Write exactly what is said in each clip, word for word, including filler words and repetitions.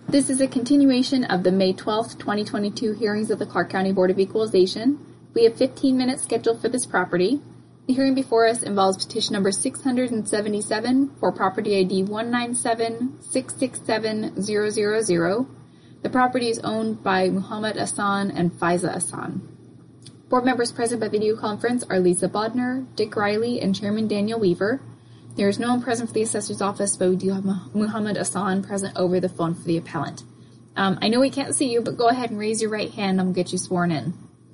This is a continuation of the May twelfth, twenty twenty-two hearings of the Clark County Board of Equalization. We have fifteen minutes scheduled for this property. The hearing before us involves petition number six hundred seventy-seven for property I D one nine seven six six seven zero zero zero. The property is owned by Muhammad Hassan and Faiza Hassan. Board members present by video conference are Lisa Bodner, Dick Riley, and Chairman Daniel Weaver. There is no one present for the assessor's office, but we do have Muhammad Hassan present over the phone for the appellant. Um, I know we can't see you, but go ahead and raise your right hand and we'll get you sworn in.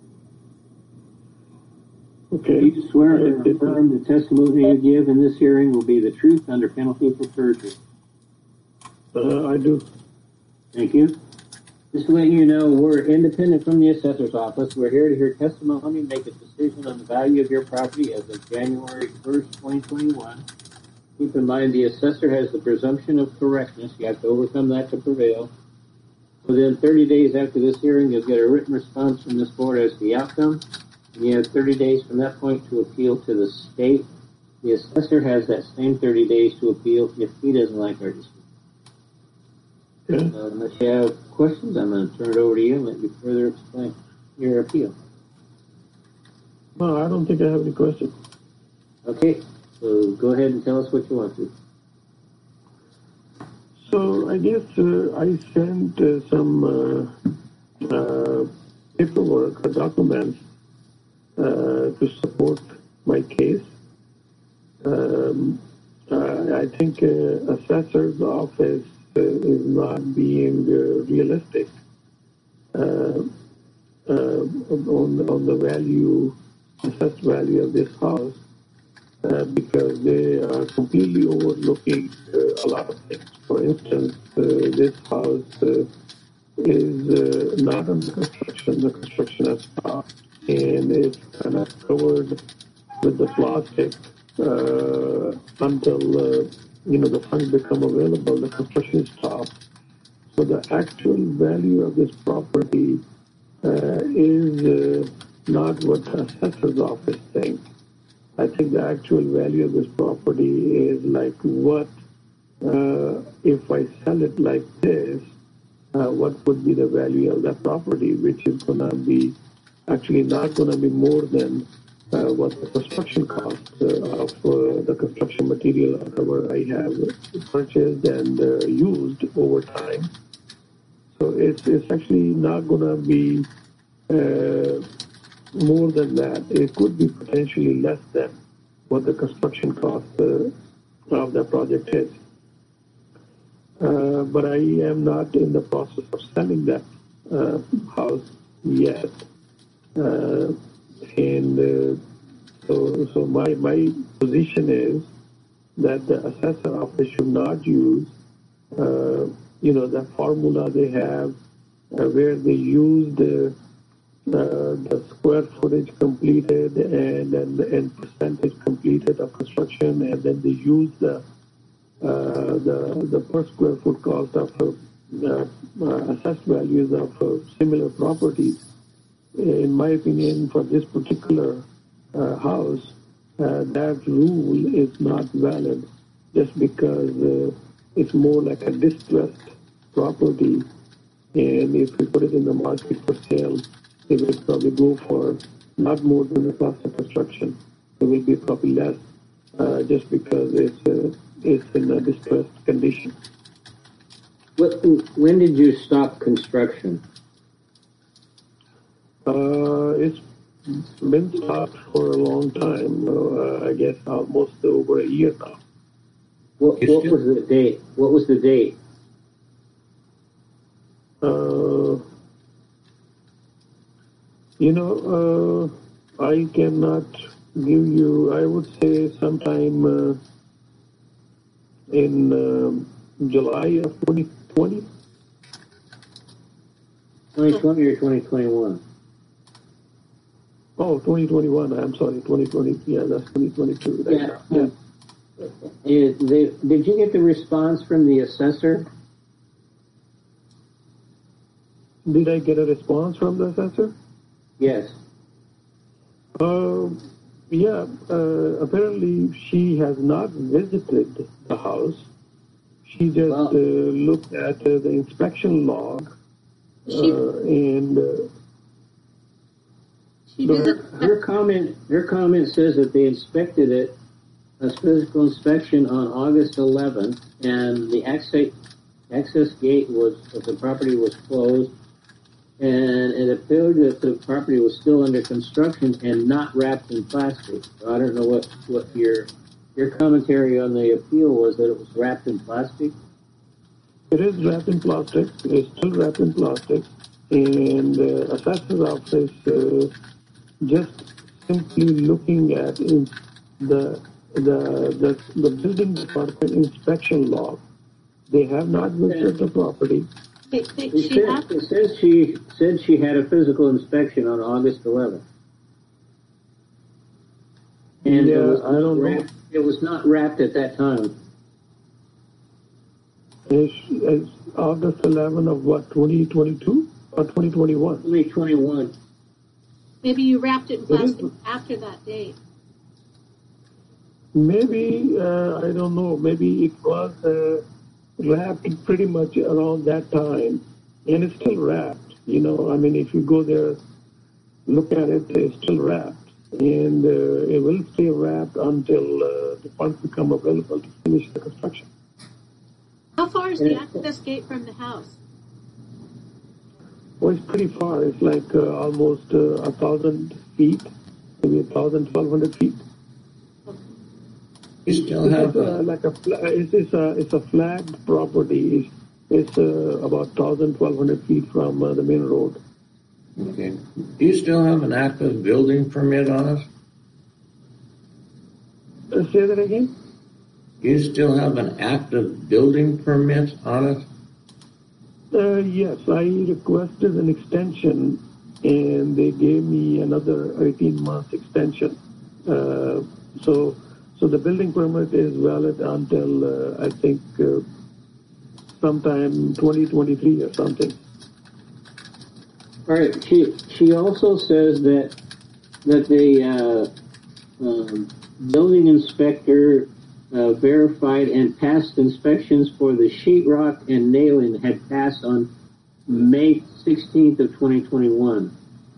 Okay. You swear or affirm the testimony you give in this hearing will be the truth under penalty of perjury? Uh, I do. Thank you. Just to let you know, we're independent from the assessor's office. We're here to hear testimony and make a decision on the value of your property as of January first, twenty twenty-one. Keep in mind the assessor has the presumption of correctness. You have to overcome that to prevail. Within thirty days after this hearing, you'll get a written response from this board as to the outcome. And you have thirty days from that point to appeal to the state. The assessor has that same thirty days to appeal if he doesn't like our decision. Okay. Uh, unless you have questions, I'm going to turn it over to you and let you further explain your appeal. No, I don't think I have any questions. Okay, so go ahead and tell us what you want to. So I guess uh, I sent uh, some uh, uh, paperwork or documents uh, to support my case. Um, uh, I think uh, assessor's office uh, is not being uh, realistic uh, uh, on on the value, assessed value of this house. Uh, because they are completely overlooking uh, a lot of things. For instance, uh, this house uh, is uh, not under construction. The construction has stopped, and it's kind of covered with the plastic uh, until uh, you know the funds become available. The construction stops. So the actual value of this property uh, is uh, not what the assessor's office thinks. I think the actual value of this property is like what, uh, if I sell it like this, uh, what would be the value of that property, which is going to be actually not going to be more than uh, what the construction cost uh, of uh, the construction material or whatever I have purchased and uh, used over time. So it's, it's actually not going to be uh, more than that. It could be potentially less than what the construction cost uh, of the project is. Uh, but I am not in the process of selling that uh, house yet. Uh, and uh, so, so my, my position is that the assessor office should not use, uh, you know, the formula they have uh, where they use the Uh, the square footage completed and and, and percentage completed of construction, and then they use the uh, the the per square foot cost of uh, uh, assessed values of uh, similar properties. In my opinion, for this particular uh, house, uh, that rule is not valid, just because uh, it's more like a distressed property, and if we put it in the market for sale, it will probably go for not more than the cost of construction. It will be probably less, uh, just because it's uh, it's in a distressed condition. What, when did you stop construction? Uh, it's been stopped for a long time. Uh, I guess almost over a year now. What, what was the date? What was the date? Uh, You know, uh, I cannot give you, I would say sometime uh, in uh, July of twenty twenty. twenty twenty or twenty twenty-one? Oh, twenty twenty-one, I'm sorry, twenty twenty, yeah, that's twenty twenty-two. That's Yeah. right. Yeah. Is they, did you get the response from the assessor? Did I get a response from the assessor? Yes. Uh, yeah, uh, apparently she has not visited the house. She just Well- uh, looked at uh, the inspection log She, uh, and uh, she go did ahead. the, Her comment, her comment says that they inspected it, a physical inspection on August eleventh, and the access, access gate was, of the property was closed, and it appeared that the property was still under construction and not wrapped in plastic. So I don't know what, what your, your commentary on the appeal was, that it was wrapped in plastic. it is wrapped in plastic. It's still wrapped in plastic, and uh, assessor's office uh, just simply looking at in the the the the building department inspection log. They have not visited the property. They, they, It she said, has, it says she said she had a physical inspection on August eleventh. And Yeah, it was I don't know. wrapped, it was not wrapped at that time. It's, it's August eleventh of what, twenty twenty-two or twenty twenty-one? twenty twenty-one. maybe you wrapped it in It plastic is- after that date. Maybe, uh, I don't know, maybe it was uh, wrapped pretty much around that time, and it's still wrapped. You know, I mean, if you go there, look at it, it's still wrapped. And uh, it will stay wrapped until uh, the funds become available to finish the construction. How far is the Yeah. access gate from the house? Well, it's pretty far. It's like uh, almost uh, a thousand feet, maybe a thousand, twelve hundred feet. You still It's have, uh, uh, like a fla- it's, it's a it's a flagged property. It's, it's uh, about thousand, twelve hundred feet from uh, the main road. okay. Do you still have an active building permit on it? Uh, say that again. Do you still have an active building permit on it? Uh, yes, I requested an extension, and they gave me another eighteen month extension. Uh, so, so the building permit is valid until uh, I think uh, sometime twenty twenty-three or something. All right. She she also says that that the uh, um, building inspector uh, verified and passed inspections for the sheetrock and nailing had passed on May sixteenth of twenty twenty-one.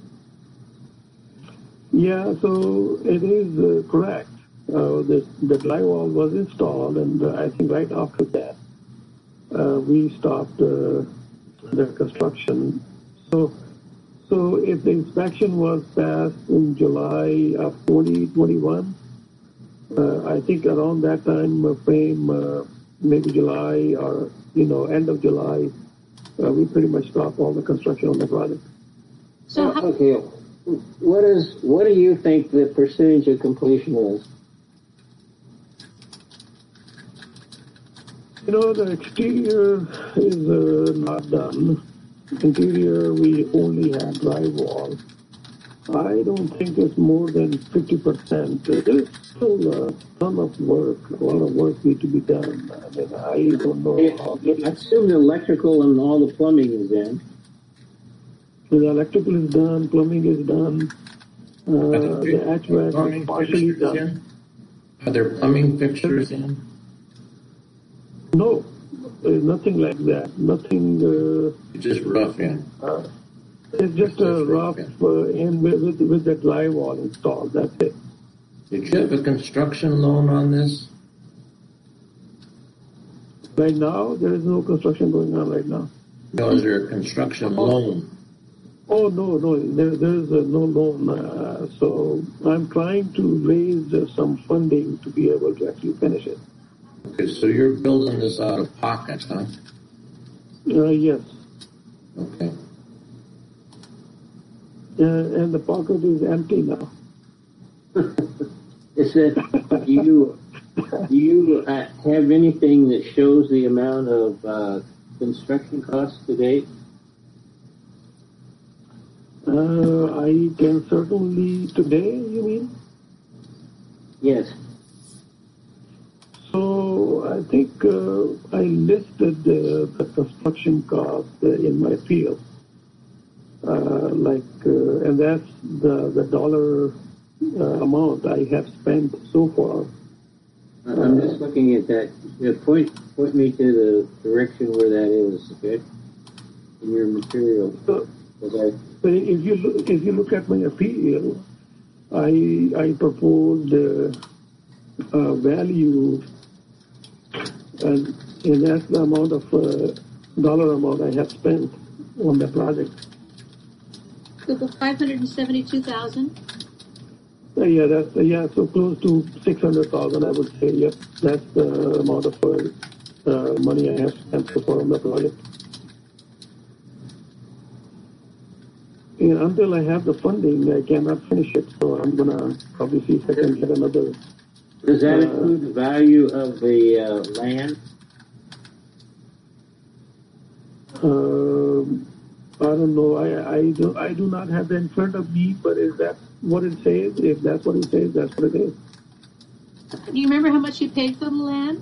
Yeah, so it is uh, correct. Uh, the the drywall was installed, and uh, I think right after that uh, we stopped uh, the construction. So. So if the inspection was passed in July of twenty twenty-one, uh, I think around that time uh, frame, uh, maybe July or, you know, end of July, uh, we pretty much stopped all the construction on the project. So how, Okay. What is what do you think the percentage of completion is? You know, the exterior is uh, not done. Interior, we only have drywall. I don't think it's more than fifty percent. There's still a ton of work, a lot of work need to be done. I mean, I don't know how. I assume the electrical and all the plumbing is in. The electrical is done, plumbing is done, uh, Are the there H V A C plumbing is partially fixtures done. in? Are there plumbing fixtures in? No, there's nothing like that. Nothing, uh, It's just rough in. uh, it's just a Just rough, rough, uh, in with, with, with the drywall installed, that's it. Did you have a construction loan on this? Right now, there is no construction going on right now. No, is there a construction loan? Oh, no, no, there, there is uh, no loan. Uh, so I'm trying to raise uh, some funding to be able to actually finish it. Okay, so you're building this out of pocket, huh? Uh, yes. Okay. Uh, and the pocket is empty now. Is that do you do you uh, have anything that shows the amount of uh, construction costs to date? Uh, I can certainly, today, you mean? Yes. So I think uh, I listed uh, the construction cost uh, in my field. Uh, like, uh, and that's the, the dollar uh, amount I have spent so far. I'm just looking at that. Yeah, point point me to the direction where that is, okay? In your material. So, Okay. so if you look, if you look at my appeal, I I proposed uh, uh, value, and, and that's the amount of uh, dollar amount I have spent on the project. five hundred and seventy-two thousand. Uh, yeah, that's uh, yeah, so close to six hundred thousand, I would say. Yep, that's the amount of uh, uh, money I have spent so far on the project. And until I have the funding, I cannot finish it. So I'm gonna probably see if I can get another. Does that Uh, include the value of the uh, land? Um, I don't know. I I do I do not have that in front of me. But is that what it says? If that's what it says, that's what it is. Do you remember how much you paid for the land?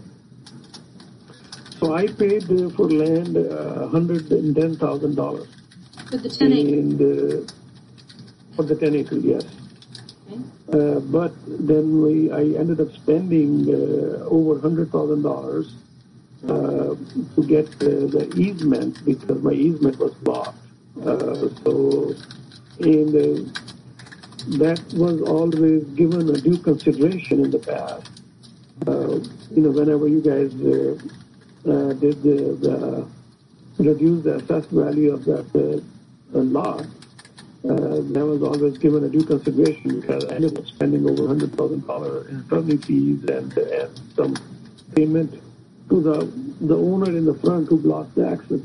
So I paid uh, for land uh, hundred and ten thousand dollars. For the ten acres? And uh, for the ten acres, yes. Okay. Uh, but then we, I ended up spending uh, over hundred thousand dollars uh, to get uh, the easement because my easement was blocked. Uh, so, and uh, that was always given a due consideration in the past. Uh, you know, whenever you guys uh, uh, did the, the reduce the assessed value of that uh, lot, uh, that was always given a due consideration because I ended up spending over one hundred thousand dollars in attorney fees and, and some payment to the the owner in the front who blocked the access.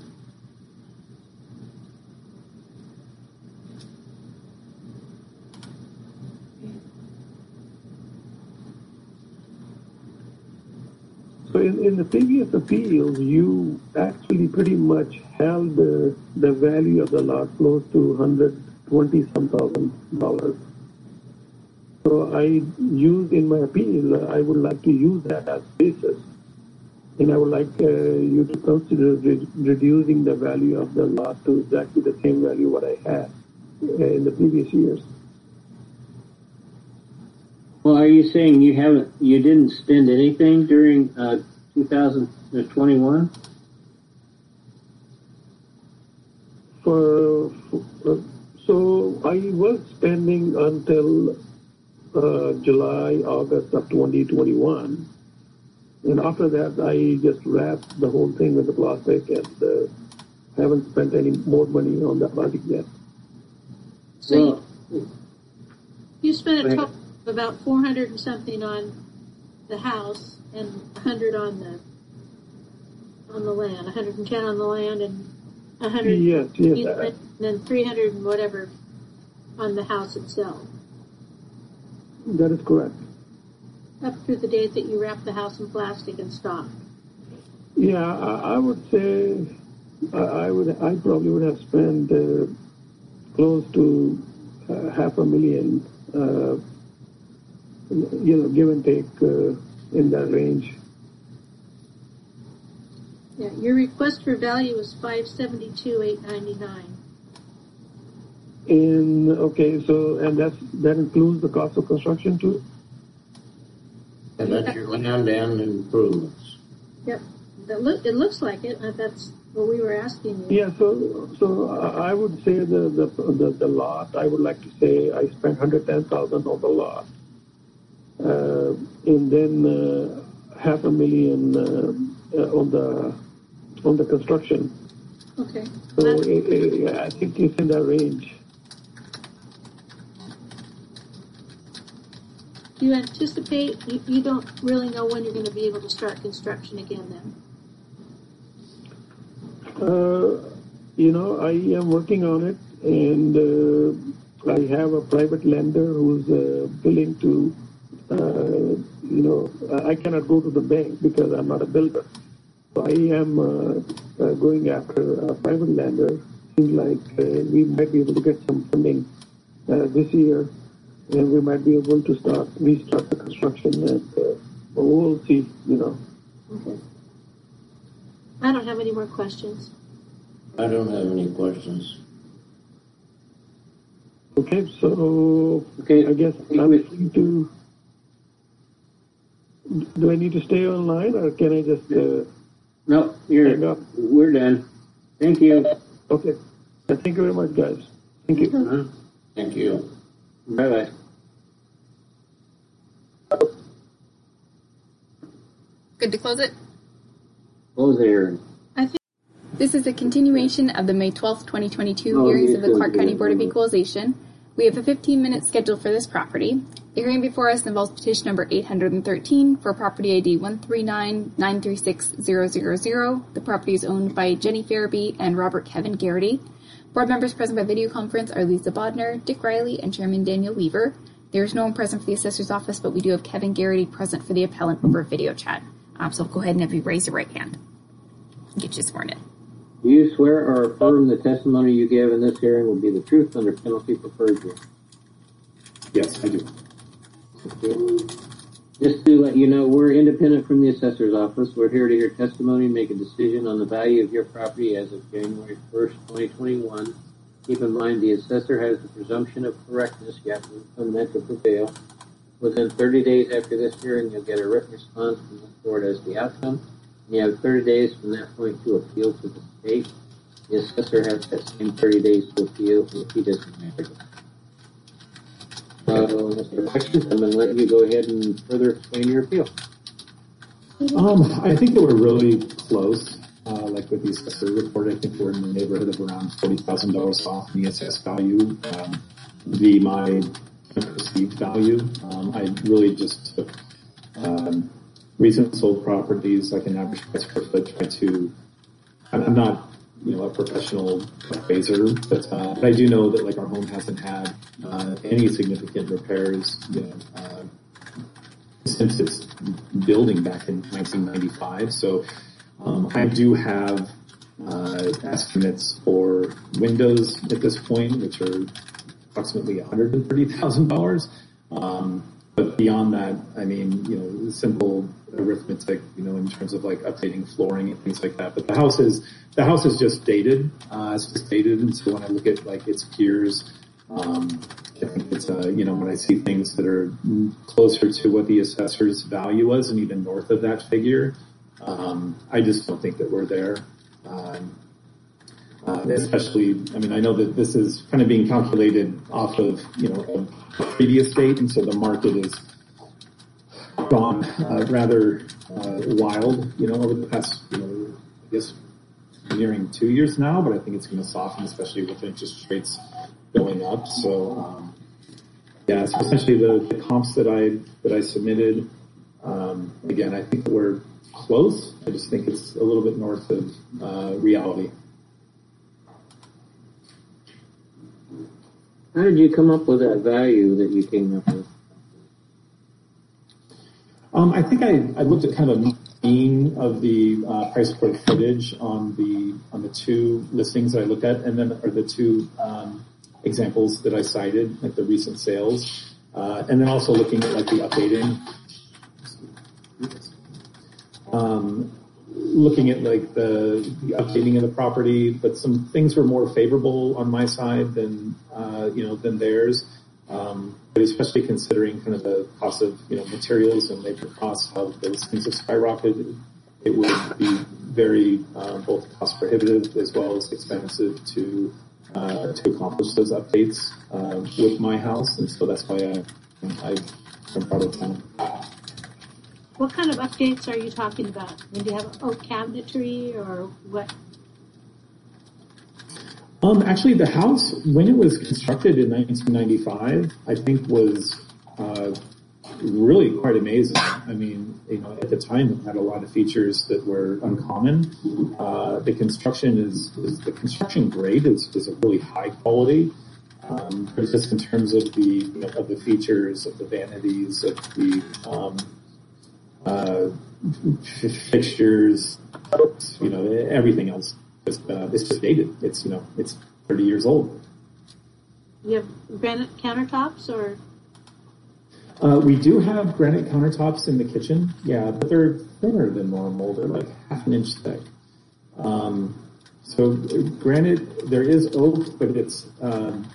So in, in the previous appeals, you actually pretty much held the, the value of the lot close to one hundred twenty some thousand dollars. So I used in my appeal, uh, I would like to use that as basis. And I would like uh, you to consider re- reducing the value of the lot to exactly the same value what I had uh, in the previous years. Well, are you saying you haven't, you didn't spend anything during uh, two thousand twenty-one? For, for so I was spending until uh, July, August of twenty twenty-one, and after that I just wrapped the whole thing with the plastic and uh, haven't spent any more money on that project yet. So Well, you, you spent a total of about four hundred and something on the house and a hundred on the on the land, a hundred and ten on the land and a hundred Yes, yes. uh, and then three hundred and whatever on the house itself. That is correct. Up through the date that you wrapped the house in plastic and stopped. Yeah, I, I would say I, I would I probably would have spent uh, close to uh, half a million. Uh, you know, give and take uh, in that range. Yeah, your request for value was five seventy two eight ninety nine. And okay, so and that's that includes the cost of construction too. And that's your land and improvements. Yep, that look it looks like it. Uh, That's what we were asking you. Yeah, so so I I would say the the the, the lot. I would like to say I spent one hundred ten thousand on the lot, uh, and then uh, half a million uh, uh, on the on the construction. Okay. So Well, it, it, I think it's in that range. do you anticipate? You, you don't really know when you're going to be able to start construction again, then? Uh, you know, I am working on it, and uh, I have a private lender who's uh, willing to, uh, you know, I cannot go to the bank because I'm not a builder. So I am uh, uh, going after a private lender. Seems like uh, we might be able to get some funding uh, this year, and we might be able to start restart the construction. And uh, we'll see, you know. Okay. I don't have any more questions. I don't have any questions. Okay, so okay, I guess I'm free to. do I need to stay online or can I just uh, No, hang you're, up? we're done. Thank you. Okay. Thank you very much, guys. Thank you. Uh-huh. Thank you. Bye-bye. Good to close it? Close the hearing. I think This is a continuation of the May twelfth, twenty twenty-two Oh, hearings you of the said Clark County that. Board of Equalization. We have a fifteen minute schedule for this property. The hearing before us involves petition number eight hundred thirteen for property I D one three nine nine three six zero zero zero. The property is owned by Jenny Farabee and Robert Kevin Garrity. Board members present by video conference are Lisa Bodner, Dick Riley, and Chairman Daniel Weaver. There is no one present for the assessor's office, but we do have Kevin Garrity present for the appellant over video chat. Um, so go ahead and have you raise your right hand. Get you sworn in. Do you swear or affirm the testimony you give in this hearing will be the truth under penalty for perjury? Yes, I do. Just to let you know, we're independent from the assessor's office. We're here to hear testimony and make a decision on the value of your property as of January first, twenty twenty-one. Keep in mind the assessor has the presumption of correctness, yet fundamental to prevail. Within thirty days after this hearing, you'll get a written response from the court as the outcome. You have thirty days from that point to appeal to the state. The assessor has that same thirty days to appeal if he doesn't make it. So, Mister Questions, I'm going to let you go ahead and further explain your appeal. Um, I think that we're really close. Uh, like with the assessor report, I think we're in the neighborhood of around forty thousand dollars off in the assessed value. Um, the my perceived value. Um, I really just took um, recent sold properties, like an average price per foot, try to. I'm, I'm not, you know, a professional appraiser, but, uh, but I do know that like our home hasn't had uh, any significant repairs, you know, uh, since its building back in nineteen ninety-five. So um, I do have uh, estimates for windows at this point, which are approximately one hundred thirty thousand dollars. Um, but beyond that, I mean, you know, simple arithmetic, you know, in terms of like updating flooring and things like that. But the house is, the house is just dated. Uh, it's just dated. And so when I look at like its peers, um, I think it's, uh, you know, when I see things that are closer to what the assessor's value was and even north of that figure, um, I just don't think that we're there. Um, Uh, especially, I mean, I know that this is kind of being calculated off of, you know, a previous date, and so the market is gone uh, rather uh, wild, you know, over the past, you know, I guess nearing two years now, but I think it's going to soften, especially with interest rates going up. So, um, yeah, so essentially the, the comps that I that I submitted, um, again, I think that we're close. I just think it's a little bit north of uh, reality. How did you come up with that value that you came up with? Um, I think I, I looked at kind of a mean of the uh, price per footage on the on the two listings that I looked at, and then or the two um, examples that I cited, like the recent sales, uh, and then also looking at like the updating, um, looking at like the, the updating of the property, but some things were more favorable on my side than uh, you know than theirs. Um, but especially considering kind of the cost of, you know, materials and labor costs, how those things have skyrocketed, it would be very uh, both cost prohibitive as well as expensive to uh, to accomplish those updates uh, with my house, and so that's why I I'm part of town. What kind of updates are you talking about? I mean, do you have oak cabinetry or what? Um, actually, the house, when it was constructed in nineteen ninety-five, I think was uh, really quite amazing. I mean, you know, at the time it had a lot of features that were uncommon. Uh, the construction is, is the construction grade is, is a really high quality. Um, but just in terms of the you know, of the features, of the vanities, of the um, uh, fixtures, you know, everything else. Uh, it's just dated. It's, you know, it's thirty years old. You have granite countertops or? Uh, we do have granite countertops in the kitchen. Yeah, but they're thinner than normal. They're like half an inch thick. Um, so granite, there is oak, but it's, um,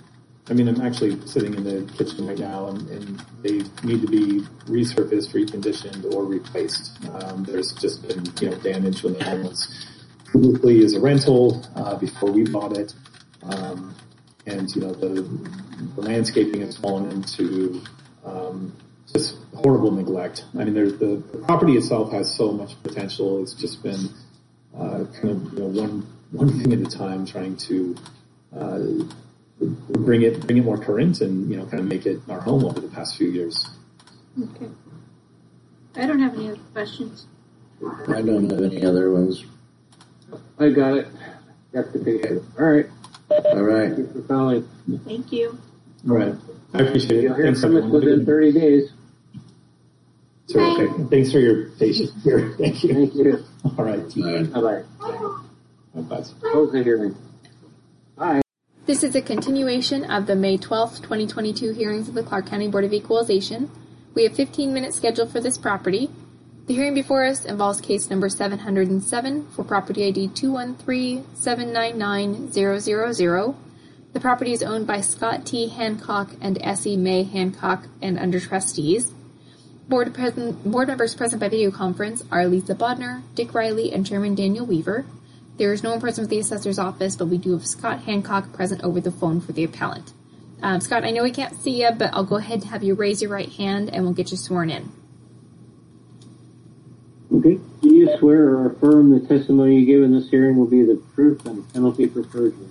I mean, I'm actually sitting in the kitchen right now, and, and they need to be resurfaced, reconditioned, or replaced. Um, there's just been, you know, damage when the home was publicly as a rental uh, before we bought it, um, and you know, the, the landscaping has fallen into um, just horrible neglect. I mean, there's the, the property itself has so much potential. It's just been uh, kind of, you know, one one thing at a time, trying to uh, bring it bring it more current and, you know, kind of make it our home over the past few years. Okay. I don't have any other questions. I don't have any other ones. I got it. Got the picture. All right. All right. Thank you for calling. Thank you. All right. I appreciate it. You'll hear Thanks, from us everyone. within thirty days. Terrific. Thanks for your patience here. Thank you. Thank you. All right. Bye-bye. Bye-bye. Close the hearing. Bye. This is a continuation of the May twelfth, twenty twenty-two hearings of the Clark County Board of Equalization. We have fifteen minutes scheduled for this property. The hearing before us involves case number seven hundred seven for property I D two one three, seven nine nine, zero zero zero. The property is owned by Scott T. Hancock and Essie May Hancock and under trustees. Board, present, board members present by video conference are Lisa Bodner, Dick Riley, and Chairman Daniel Weaver. There is no one present with the assessor's office, but we do have Scott Hancock present over the phone for the appellant. Um, Scott, I know we can't see you, but I'll go ahead and have you raise your right hand and we'll get you sworn in. Okay. Do you swear or affirm the testimony you give in this hearing will be the truth and penalty for perjury?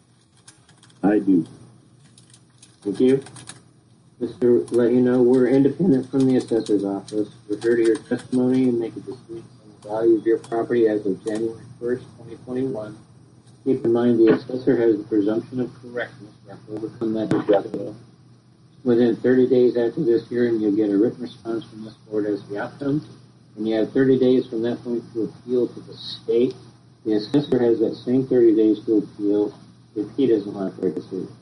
I do. Thank you. Just to let you know, we're independent from the assessor's office. We're here to hear testimony and make a decision on the value of your property as of January first, twenty twenty-one. Keep in mind the assessor has the presumption of correctness. You have to overcome that obstacle. Within thirty days after this hearing, you'll get a written response from this board as the outcome. And you have thirty days from that point to appeal to the state. The assessor has that same thirty days to appeal if he doesn't like their decision.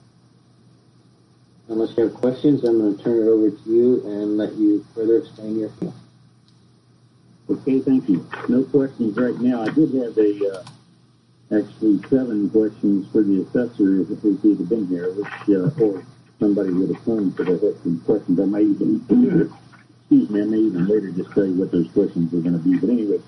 Unless you have questions, I'm going to turn it over to you and let you further explain your appeal. Okay, thank you. No questions right now. I did have a, uh, actually seven questions for the assessor if he'd have been here, which, uh, or somebody would have come to the some questions. I may even, excuse me, I may even later just tell you what those questions are going to be. But anyway,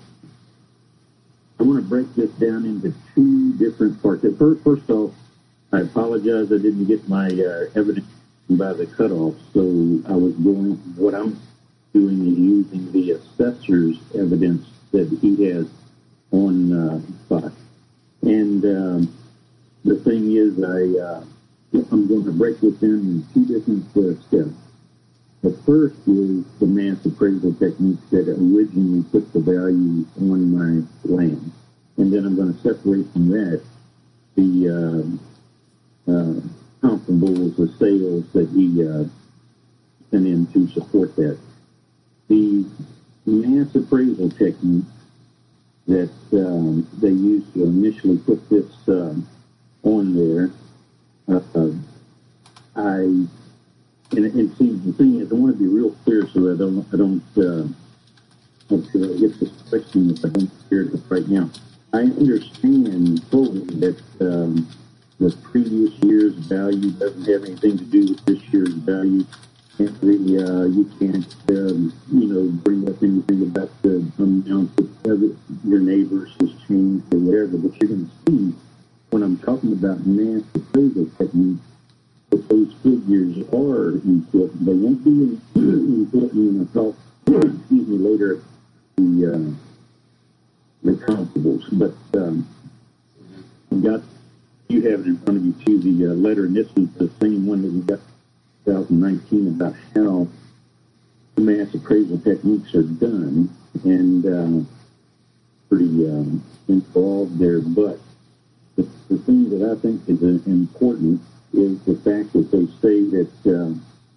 I want to break this down into two different parts. First, first off, I apologize I didn't get my uh, evidence by the cutoff, so I was going, what I'm doing is using the assessor's evidence that he has on uh, file. And um, the thing is, I, uh, I'm going to break this down in two different uh, steps. The first is the mass appraisal technique that originally put the value on my land. And then I'm going to separate from that the uh, uh, comparables, the sales that he uh, sent in to support that. The mass appraisal technique that um, they used to initially put this uh, on there, uh, I, and, and see, the thing is, I want to be real clear so I don't, I don't, uh, I get this question if I don't hear it right now. I understand fully that um, the previous year's value doesn't have anything to do with this year's value. And the, uh, you can't, um, you know, bring up anything about the amount that your neighbors has changed or whatever. But you're going to see when I'm talking about mass appraisal technique, that those figures are important. They won't be important when I talk, excuse me, later the uh, the comparables. But um, I've got, you have it in front of you too, the uh, letter, and this is the same one that we got in twenty nineteen about how the mass appraisal techniques are done, and uh, pretty um, involved there. But the, the thing that I think is uh, important is the fact that they say that uh,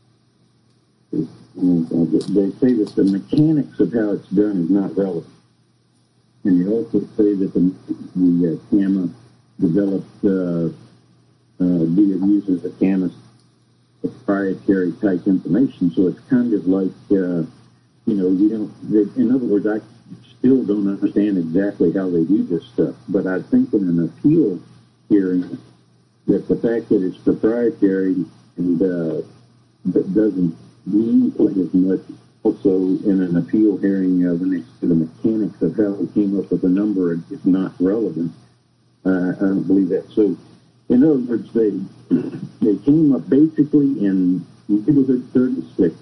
they say that the mechanics of how it's done is not relevant. And they also say that the, the uh, C A M A developed, uh, uh, uses the C A M A proprietary type information. So it's kind of like, uh, you know, you don't, they, in other words, I still don't understand exactly how they do this stuff. But I think in an appeal hearing, that the fact that it's proprietary and uh, that doesn't mean quite as much. Also, in an appeal hearing, uh, when it's to the mechanics of how we came up with the number, it's not relevant. Uh, I don't believe that. So, in other words, they they came up basically in neighborhood thirty-six.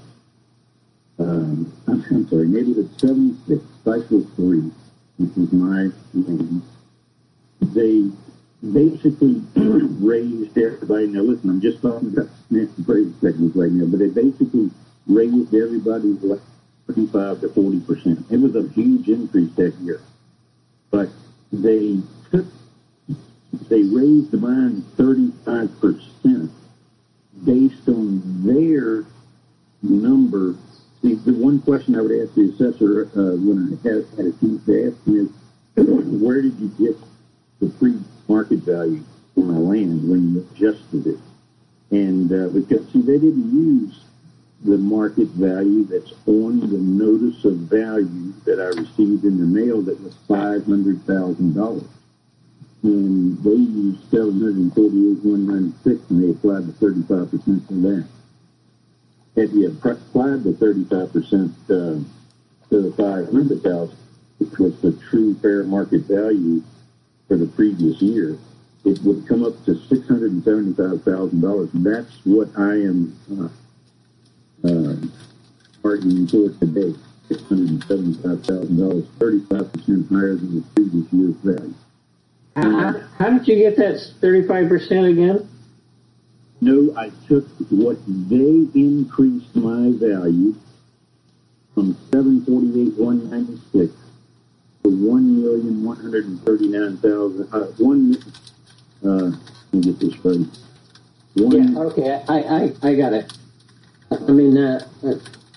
Um, I'm, I'm sorry, neighborhood seventy-six, cycle three, which is my name. They basically raised everybody. Now, listen, I'm just talking about financial appraisal techniques right now, but they basically raised everybody's like thirty-five to forty percent. It was a huge increase that year, but they took, they raised mine thirty-five percent based on their number. See, the one question I would ask the assessor uh, when I had, had a chance to ask him is, where did you get the pre-market value for my land when you adjusted it? And uh, because, see, they didn't use the market value that's on the notice of value that I received in the mail that was five hundred thousand dollars. And they used seven hundred forty-eight thousand one hundred ninety-six, and they applied the thirty-five percent for that. Had you applied the thirty-five percent uh, to the five hundred thousand dollars, which was the true fair market value for the previous year, it would come up to six hundred seventy-five thousand dollars. That's what I am uh, Uh, arguing for today, six hundred seventy-five thousand dollars, thirty-five percent higher than the previous year's value. How, how did you get that thirty-five percent again? No, I took what they increased my value from seven forty-eight one ninety-six to one million one hundred thirty-nine thousand. Uh, one. Uh, let me get this right. One, Yeah. Okay. I I, I got it. I mean, uh, uh,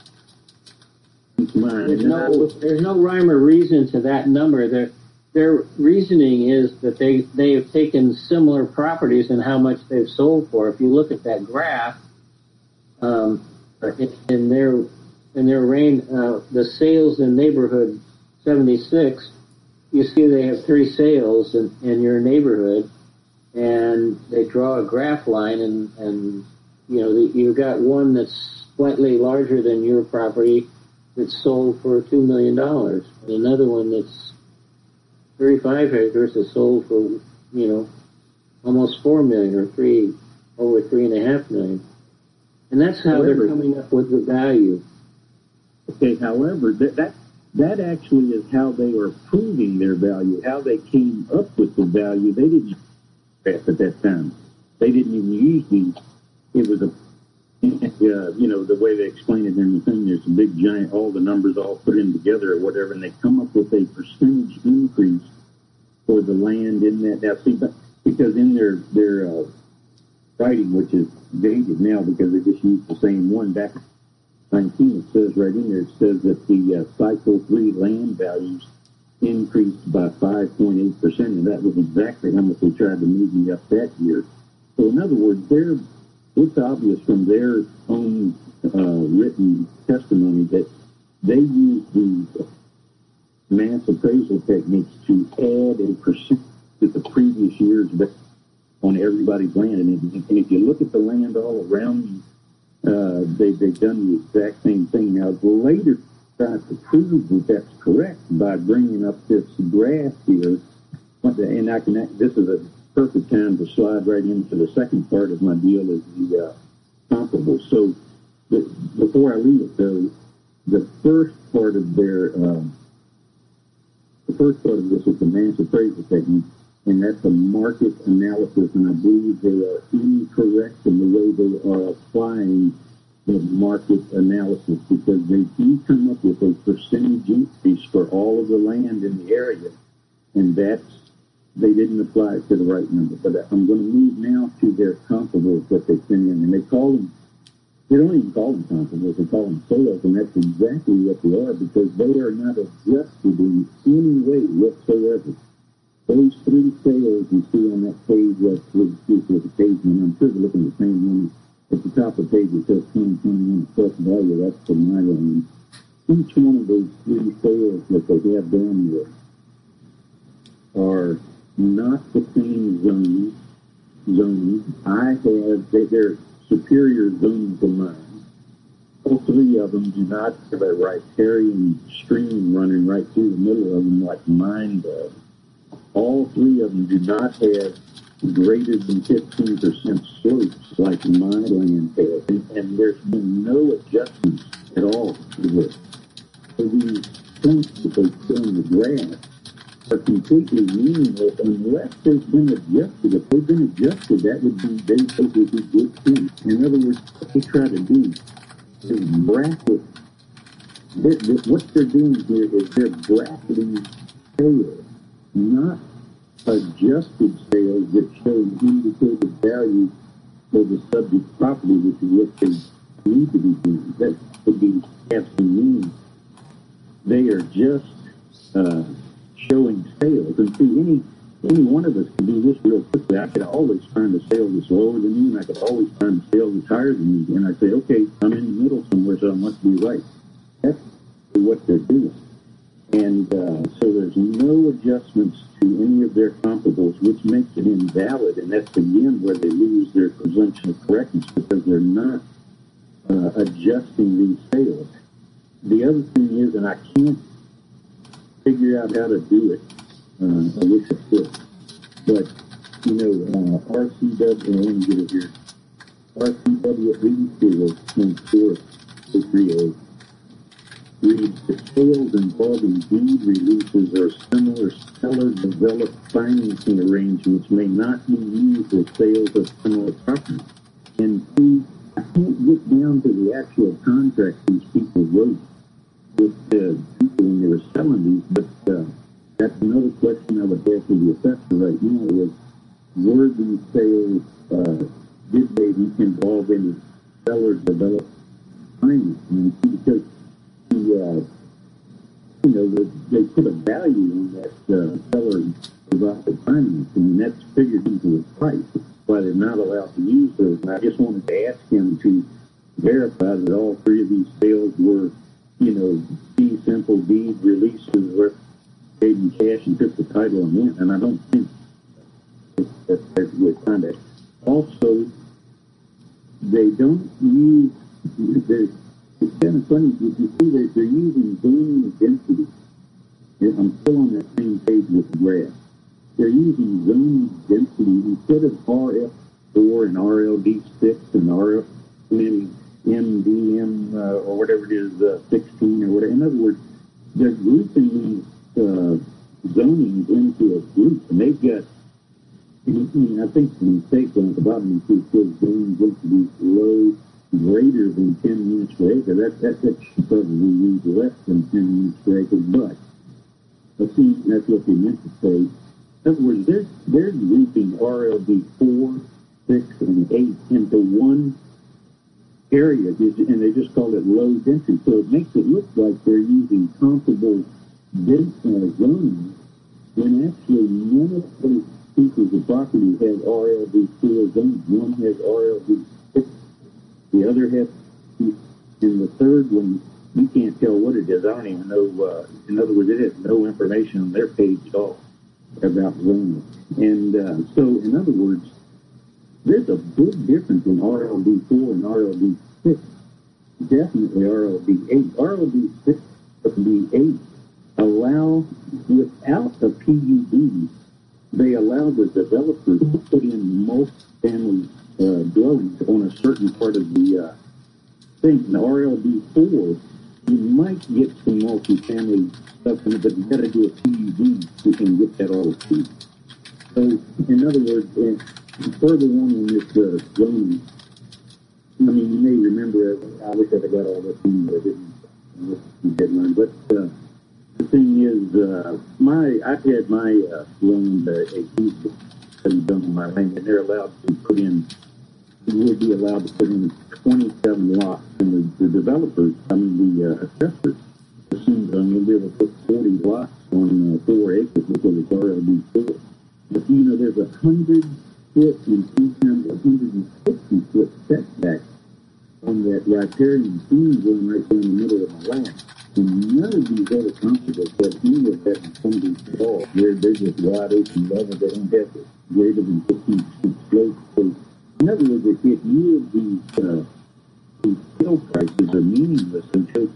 there's no there's no rhyme or reason to that number. Their their reasoning is that they they have taken similar properties and how much they've sold for. If you look at that graph, um, in, in their in their range, uh, the sales in neighborhood seventy-six, you see they have three sales in, in your neighborhood, and they draw a graph line and and you know, the, you've got one that's slightly larger than your property that's sold for two million dollars, and another one that's thirty-five acres that's sold for, you know, almost four million dollars or three, over three and a half million. And that's how however, they're coming up with the value. Okay, however, that, that that actually is how they are proving their value, how they came up with the value. They didn't use graph at that time. They didn't even use these. It was a, uh, you know, the way they explain it in the thing, there's a big giant, all the numbers all put in together or whatever, and they come up with a percentage increase for the land in that. Now, see, but because in their, their uh, writing, which is dated now because they just used the same one back in nineteen, it says right in there, it says that the uh, cycle three land values increased by five point eight percent, and that was exactly how much they tried to move me up that year. So, in other words, they're it's obvious from their own uh, written testimony that they use these mass appraisal techniques to add a percent to the previous year's on everybody's land. And if, and if you look at the land all around you, uh, they, they've done the exact same thing. Now, later tried to prove that that's correct by bringing up this graph here. And I can, this is a perfect time to slide right into the second part of my deal is the uh, comparable. So the, before I leave it, though, the first part of their, um, the first part of this is the mass appraisal technique, and that's a market analysis, and I believe they are incorrect in the way they are applying the market analysis because they do come up with a percentage increase for all of the land in the area, and that's they didn't apply it to the right number. But I'm going to move now to their comparables that they send in. And they call them, they don't even call them comparables, they call them sales. And that's exactly what they are because they are not adjusted in any way whatsoever. Those three sales you see on that page, that's with the page, and I'm sure they're looking at the same one. At the top of the page, it says twenty twenty-one plus value. That's for my land. Each one of those three sales that they have down there are not the same zone, zoning. I have, they, they're superior zoning to mine. All three of them do not have a riparian stream running right through the middle of them like mine does. All three of them do not have greater than fifteen percent slopes like my land has. And, and there's been no adjustments at all to this. So these points that they put on the graph are completely meaningless unless they've been adjusted. If they've been adjusted, that would be basically good thing. In other words, what they try to do is bracket. They're, they're, what they're doing here is they're bracketing sales, not adjusted sales that show indicated value for the subject property, which is what they need to be doing. That would be have some meaning. They are just uh, showing sales. And see, any any one of us can do this real quickly. I could always find a sale that's lower than me, and I could always find a sale that's higher than me. And I say, okay, I'm in the middle somewhere, so I must be right. That's what they're doing. And uh, so there's no adjustments to any of their comparables, which makes it invalid. And that's, again, where they lose their presumption of correctness, because they're not uh, adjusting these sales. The other thing is, and I can't figure out how to do it. Uh, I wish I could. But, you know, uh, R C W, let me get it here. R C W eighty-four point four three A reads, the sales involving deed releases or similar seller-developed financing arrangements may not be used as sales of similar property. And see, I can't get down to the actual contract these people wrote with the people when they were selling these, but uh, that's another question I would have for the assessor right now is, were these sales, uh, did they involve any seller-developed financing? Because the, uh, you know, the, they put a value on that uh, seller-developed financing, and that's figured into the price. That's why they're not allowed to use those. And I just wanted to ask him to verify that all three of these sales were, you know, fee simple deed releases where paid in cash and took the title on it. And I don't think that's a good conduct. Also, they don't use, it's kind of funny, you can see that they're using zoning density. I'm still on that same page with the graph. They're using zoning density instead of R F four and R L D six and R F, I mean, M D M uh, or whatever it is, uh, sixteen or whatever. In other words, they're grouping these uh, zonings into a group, and they've got, I mean, I think the mistake on the bottom is says zoning density low greater than ten units per acre. That, that, that should probably read less than ten units per acre, but I see that's what they meant to say. In other words, they're, they're grouping R L D four, six, and eight into one area, and they just call it low density. So it makes it look like they're using comparable dense uh, zoning, when actually none of those pieces of property has R L D four zoning. One has R L D six, the other has, and the third one, you can't tell what it is. I don't even know. Uh, in other words, it has no information on their page at all about zoning. And uh, so, in other words, there's a big difference in R L D four and R L D six. Definitely R L D eight. R L D six and D eight allow, without a P U D, they allow the developers to put in multi-family uh, dwellings on a certain part of the uh, thing. In R L D four, you might get some multi-family stuff in it, but you got to do a P U D so you can get that all too. So, in other words, uh, further on in this uh, zoning, I mean, you may remember, I wish I got all this in, but I didn't, I deadline, but uh, the thing is, uh, my, I've had my uh, loan, uh, a piece done on my land, and they're allowed to put in, would be allowed to put in twenty-seven lots, and the, the developers, I mean, the uh, assessors, assumes I'm going to be able to put forty lots on uh, four acres because it's R L D four. But, you know, there's a hundred foot and sometimes one hundred fifty foot setback on that riparian stream going right there in the middle of my land. And none of these other comparables have any of that in some of these at all. They're, they're just wide open level. They don't have greater than fifteen percent slope. in other words, if, if you of these, uh, these sale prices are meaningless until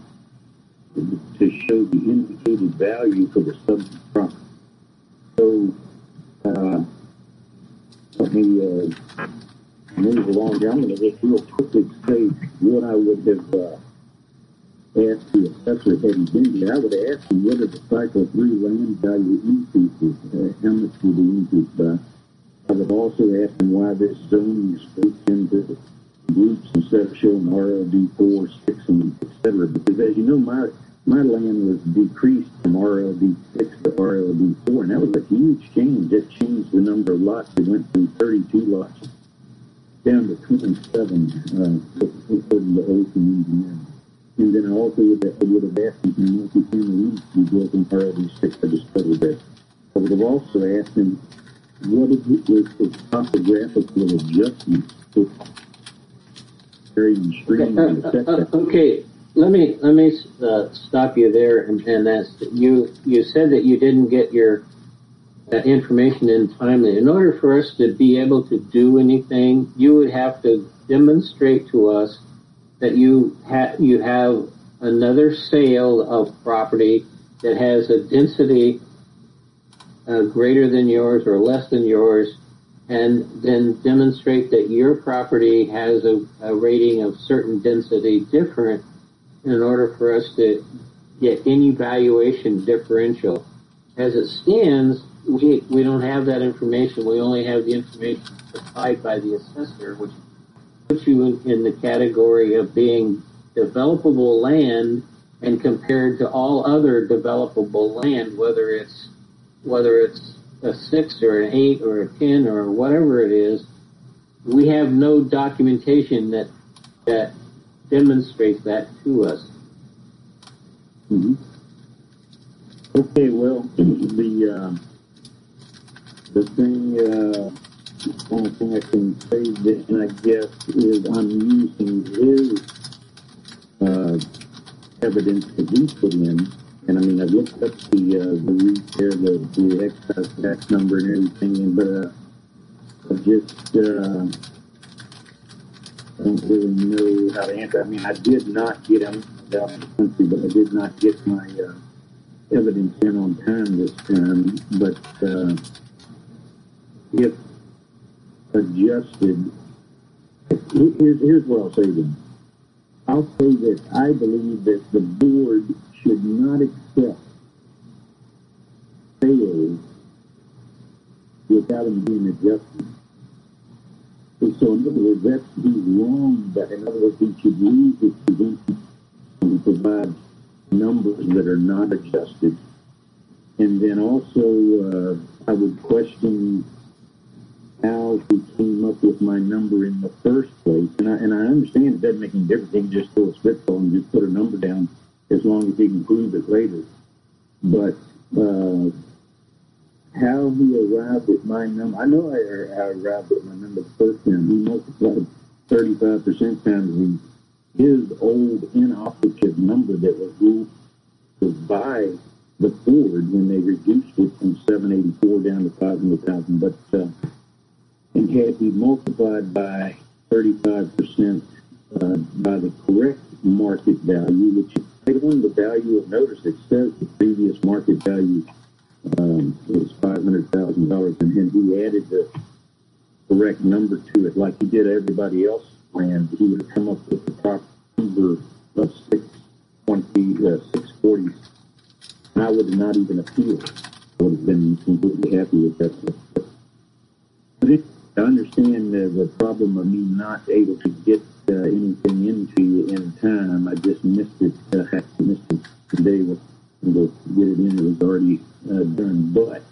to show the indicated value for the subject property. So, uh, let me uh, move along here. I'm going to just real quickly say what I would have uh, asked the assessor had he been here. I would have asked him what are the cycle three land value increases, uh, how much will they increase by. I would also ask him why this zoning is grouped into groups instead of showing R L D four, six, and et cetera. Because as you know, my my land was decreased from R L D six to R L D four, and that was a huge change. That changed the number of lots. It went from thirty-two lots down to twenty-seven, uh, according to Oath and engineering. And then I also would have, would have asked him how multi-family units we built in R L D six. I just covered that. I would have also asked him what is it with the topographical adjustments for varying streams Okay, and uh, et uh, cetera. okay. Let me let me uh, stop you there, and, and that's you. You said that you didn't get your uh, information in timely. In order for us to be able to do anything, you would have to demonstrate to us that you have you have another sale of property that has a density uh, greater than yours or less than yours, and then demonstrate that your property has a, a rating of certain density different in order for us to get any valuation differential. As it stands, we we don't have that information. We only have the information supplied by the assessor, which puts you in, in the category of being developable land, and compared to all other developable land, whether it's whether it's a six or an eight or a ten or whatever it is, we have no documentation that that demonstrates that to us. Mm-hmm. Okay, well, the uh, the thing, uh, the only thing I can say that, and I guess, is I'm using his uh, evidence that he put in, and I mean, I've looked up the uh, the retail, the, the excise tax number and everything, and but uh, I just uh, don't really know how to answer. I mean, I did not get him out of the country, but I did not get my uh, evidence in on time this time. But uh, if adjusted, here's, here's what I'll say then. I'll say that I believe that the board should not accept sales without them being adjusted. And so, in other words, that's he's wrong. But in other words, he should leave his presumption and provide numbers that are not adjusted. And then also, uh, I would question how he came up with my number in the first place. And I, and I understand it doesn't make any difference. He can just throw a spitball and just put a number down as long as he can prove it later. But uh, how he arrived at my number, I know I, I arrived at my number the first time. He multiplied thirty-five percent times the, his old inoperative number that was ruled to buy the Ford when they reduced it from seven eighty-four down to five hundred thousand. But uh, and had he multiplied by thirty-five percent uh, by the correct market value, which is on the value of notice, it says the previous market value um, was five hundred thousand dollars, and then he added the correct number to it, like he did everybody else land. He would have come up with the proper number of six twenty, uh, six forty, and I would have not even appealed. I would have been completely happy with that. But it, I understand uh, the problem of me not able to get uh, anything into you in time. I just missed it. Uh, I missed it today. With, to get it in, it was already uh, done. But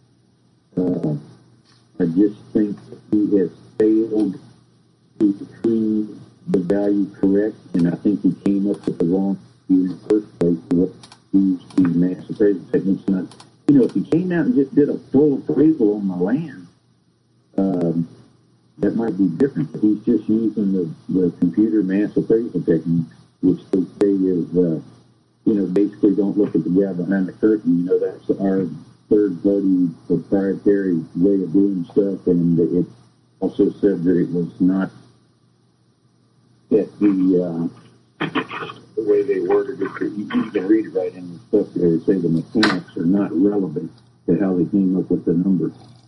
uh, I just think he has failed to prove the value correct, and I think he came up with the wrong view in the first place. What used the mass appraisal techniques? Not, you know, if he came out and just did a full appraisal on my land, um, that might be different. But he's just using the, the computer mass appraisal techniques, which they say is, uh, you know, basically don't look at the guy behind the curtain. You know, that's our third-party proprietary way of doing stuff, and it also said that it was not at the, uh, the way they worded it, you can read it right in the stuff there. They say the mechanics are not relevant to how they came up with the number.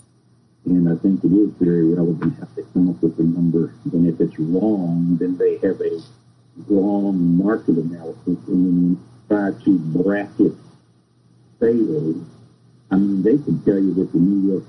And I think it is very relevant how they come up with the number. And if it's wrong, then they have a wrong market analysis and try to bracket sales. I mean, they could tell you that the New York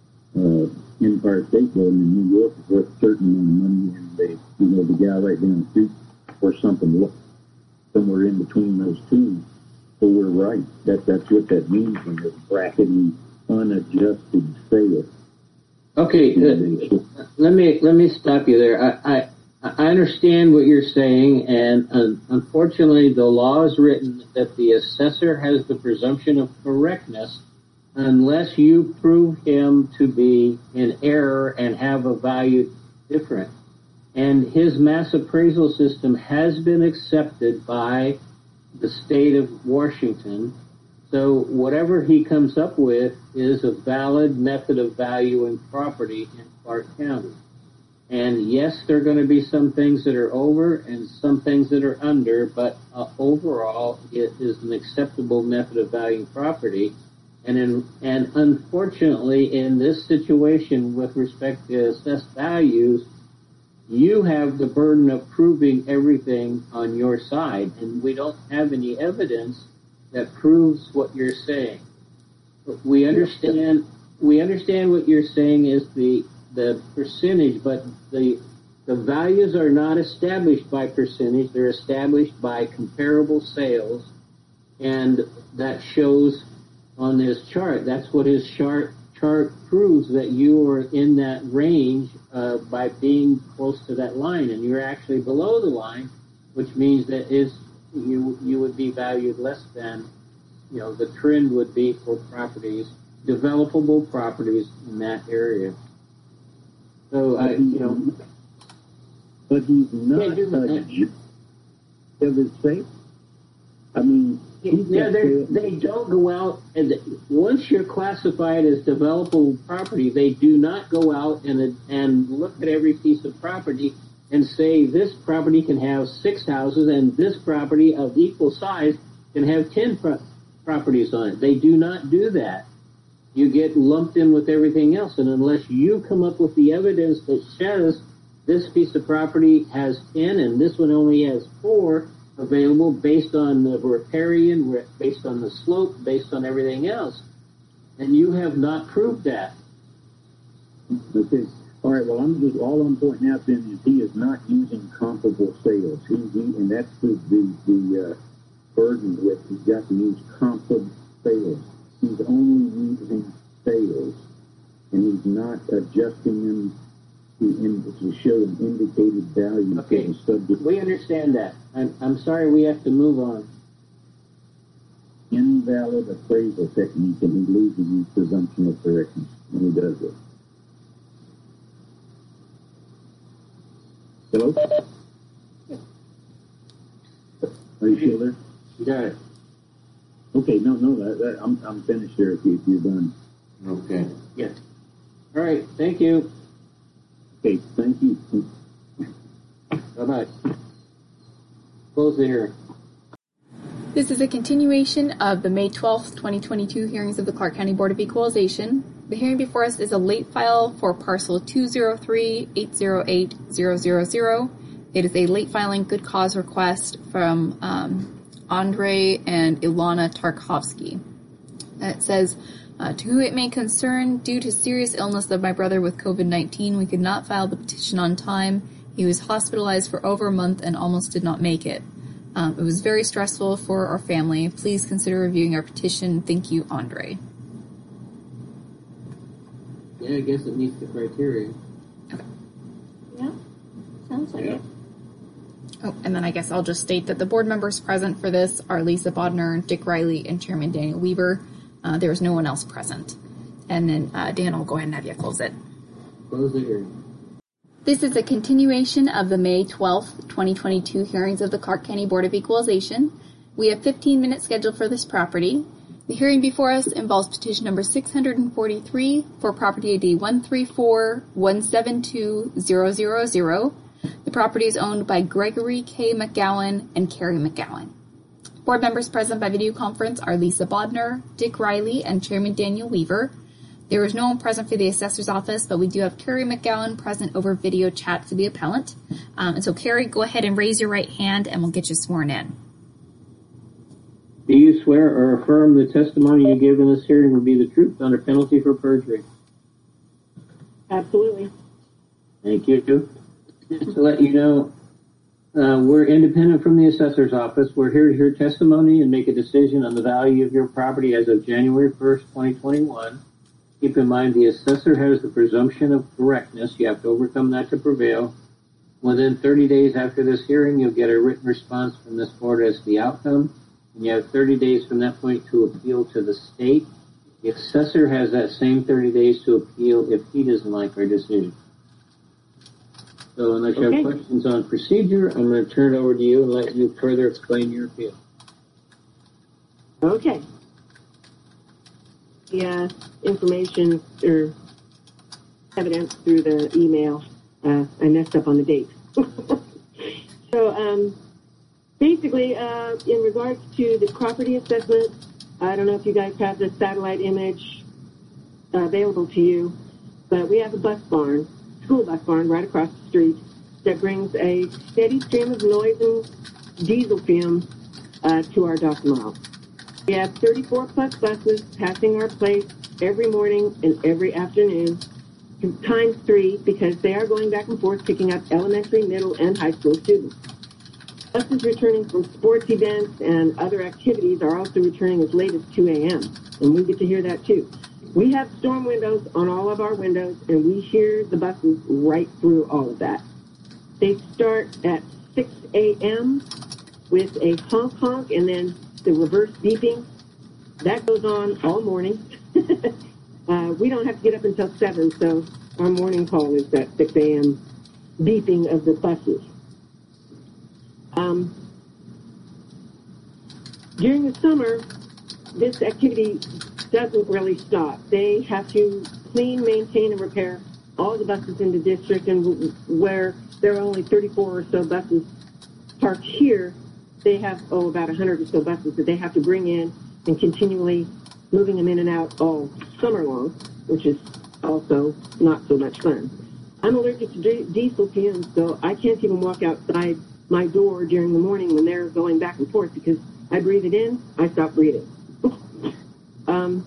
uh, Empire State Building in New York is worth a certain amount of money, and they, you know, the guy right down the street or something, somewhere in between those two. So we're right. That that's what that means when they're bracketing unadjusted sales. Okay, uh, let me let me stop you there. I, I I understand what you're saying, and uh, unfortunately, the law is written that the assessor has the presumption of correctness unless you prove him to be in error and have a value different. And his mass appraisal system has been accepted by the state of Washington. So whatever he comes up with is a valid method of valuing property in Clark County. And yes, there are going to be some things that are over and some things that are under, but uh, overall it is an acceptable method of valuing property. And in, and unfortunately, in this situation with respect to assessed values, you have the burden of proving everything on your side, and we don't have any evidence that proves what you're saying. But we understand we understand what you're saying is the the percentage, but the the values are not established by percentage; they're established by comparable sales, and that shows on his chart. That's what his chart chart proves, that you are in that range uh, by being close to that line, and you're actually below the line, which means that is you you would be valued less than, you know, the trend would be for properties, developable properties in that area. So I, you know, but he's not yeah, a judge of his fate. I mean, yeah, they don't go out, and once you're classified as developable property, they do not go out and and look at every piece of property and say this property can have six houses and this property of equal size can have ten pro- properties on it. They do not do that. You get lumped in with everything else, and unless you come up with the evidence that says this piece of property has ten and this one only has four available based on the riparian, based on the slope, based on everything else, and you have not proved that. Okay. All right. Well, I'm just all I'm pointing out then is he is not using comparable sales. He, he and that's the the, the uh, burden with he's got to use comparable sales. He's only using sales, and he's not adjusting them to, in, to show an indicated value Okay. to the subject. We understand that. I'm, I'm sorry we have to move on. Invalid appraisal technique, and he loses his presumption of correctness when he does it. Hello? Are you still there? You got it. Okay, no, no, that, that, I'm, I'm finished there if, you, if you're done. Okay. Yes. All right. Thank you. Okay, thank you. Bye-bye. Close the hearing. This is a continuation of the May twelfth, twenty twenty-two hearings of the Clark County Board of Equalization. The hearing before us is a late file for parcel two zero three eight zero eight zero zero zero. It is a late filing good cause request from um, Andre and Ilana Tarkovsky. It says, uh, to who it may concern, due to serious illness of my brother with covid nineteen, we could not file the petition on time. He was hospitalized for over a month and almost did not make it. Um, it was very stressful for our family. Please consider reviewing our petition. Thank you, Andre. Yeah, I guess it meets the criteria. Yeah, sounds like Yeah. it. Oh, and then I guess I'll just state that the board members present for this are Lisa Bodner, Dick Riley, and Chairman Daniel Weaver. Uh, there is no one else present. And then uh, Dan will go ahead and have you close it. Close the hearing. This is a continuation of the May twelfth, twenty twenty-two hearings of the Clark County Board of Equalization. We have fifteen minutes scheduled for this property. The hearing before us involves petition number six hundred forty-three for property I D one three four one seven two zero zero zero. The property is owned by Gregory K. McGowan and Carrie McGowan. Board members present by video conference are Lisa Bodner, Dick Riley, and Chairman Daniel Weaver. There is no one present for the assessor's office, but we do have Carrie McGowan present over video chat for the appellant. Um, and so, Carrie, go ahead and raise your right hand, and we'll get you sworn in. Do you swear or affirm the testimony you give in this hearing will be the truth under penalty for perjury? Absolutely. Thank you. Just to let you know, uh, we're independent from the assessor's office. We're here to hear testimony and make a decision on the value of your property as of January first, twenty twenty-one. Keep in mind the assessor has the presumption of correctness. You have to overcome that to prevail. Within thirty days after this hearing, you'll get a written response from this board as to the outcome. And you have thirty days from that point to appeal to the state. The assessor has that same thirty days to appeal if he doesn't like our decision. So unless you Okay. have questions on procedure, I'm going to turn it over to you and let you further explain your appeal. Okay. The uh, information or evidence through the email, uh, I messed up on the date. So um, basically, uh, in regards to the property assessment, I don't know if you guys have the satellite image uh, available to you, but we have a bus barn, school bus barn right across the street that brings a steady stream of noise and diesel fumes uh, to our dock mile. We have thirty-four plus buses passing our place every morning and every afternoon, times three, because they are going back and forth picking up elementary, middle, and high school students. Buses returning from sports events and other activities are also returning as late as two a.m., and we get to hear that too. We have storm windows on all of our windows, and we hear the buses right through all of that. They start at six a.m. with a honk honk and then the reverse beeping. That goes on all morning. uh, we don't have to get up until seven, so our morning call is that six a.m. beeping of the buses. Um, during the summer, this activity doesn't really stop. They have to clean, maintain, and repair all the buses in the district, and where there are only thirty-four or so buses parked here, they have, oh, about one hundred or so buses that they have to bring in and continually moving them in and out all summer long, which is also not so much fun. I'm allergic to di- diesel fumes, so I can't even walk outside my door during the morning when they're going back and forth because I breathe it in, I stop breathing. um,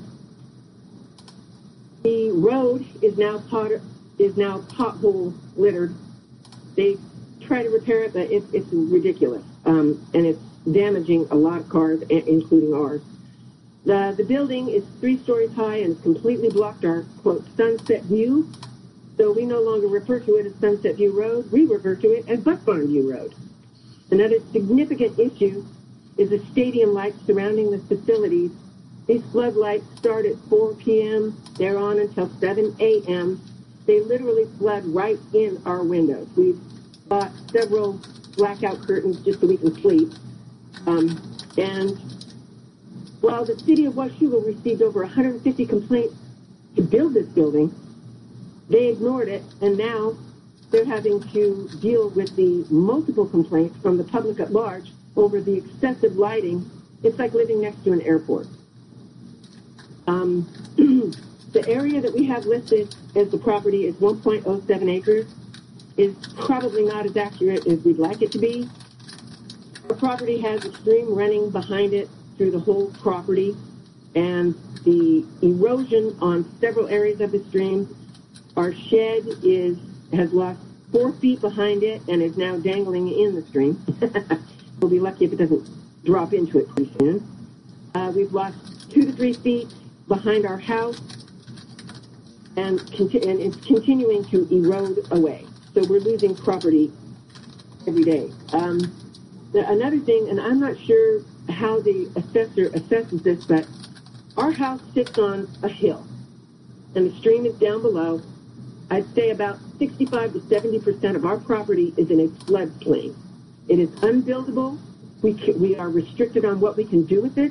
the road is now pot- is now pothole littered. They try to repair it, but it's, it's ridiculous. Um, and it's damaging a lot of cars, including ours. The, the building is three stories high and it's completely blocked our, quote, sunset view. So we no longer refer to it as Sunset View Road. We refer to it as Bus Barn View Road. Another significant issue is the stadium lights surrounding the facilities. These floodlights start at four p.m. They're on until seven a.m. They literally flood right in our windows. We've bought several blackout curtains just so we can sleep. Um, and while the city of Washougal received over one hundred fifty complaints to build this building, they ignored it, and now they're having to deal with the multiple complaints from the public at large over the excessive lighting. It's like living next to an airport. Um, the area that we have listed as the property is one point oh seven acres. Is probably not as accurate as we'd like it to be. Our property has a stream running behind it through the whole property, and the erosion on several areas of the stream. Our shed is has lost four feet behind it and is now dangling in the stream. We'll be lucky if it doesn't drop into it pretty soon. Uh, we've lost two to three feet behind our house, and, conti- and it's continuing to erode away. So we're losing property every day. Um, the, another thing, and I'm not sure how the assessor assesses this, but our house sits on a hill, and the stream is down below. I'd say about sixty-five to seventy percent of our property is in a floodplain. It is unbuildable. We can, we are restricted on what we can do with it.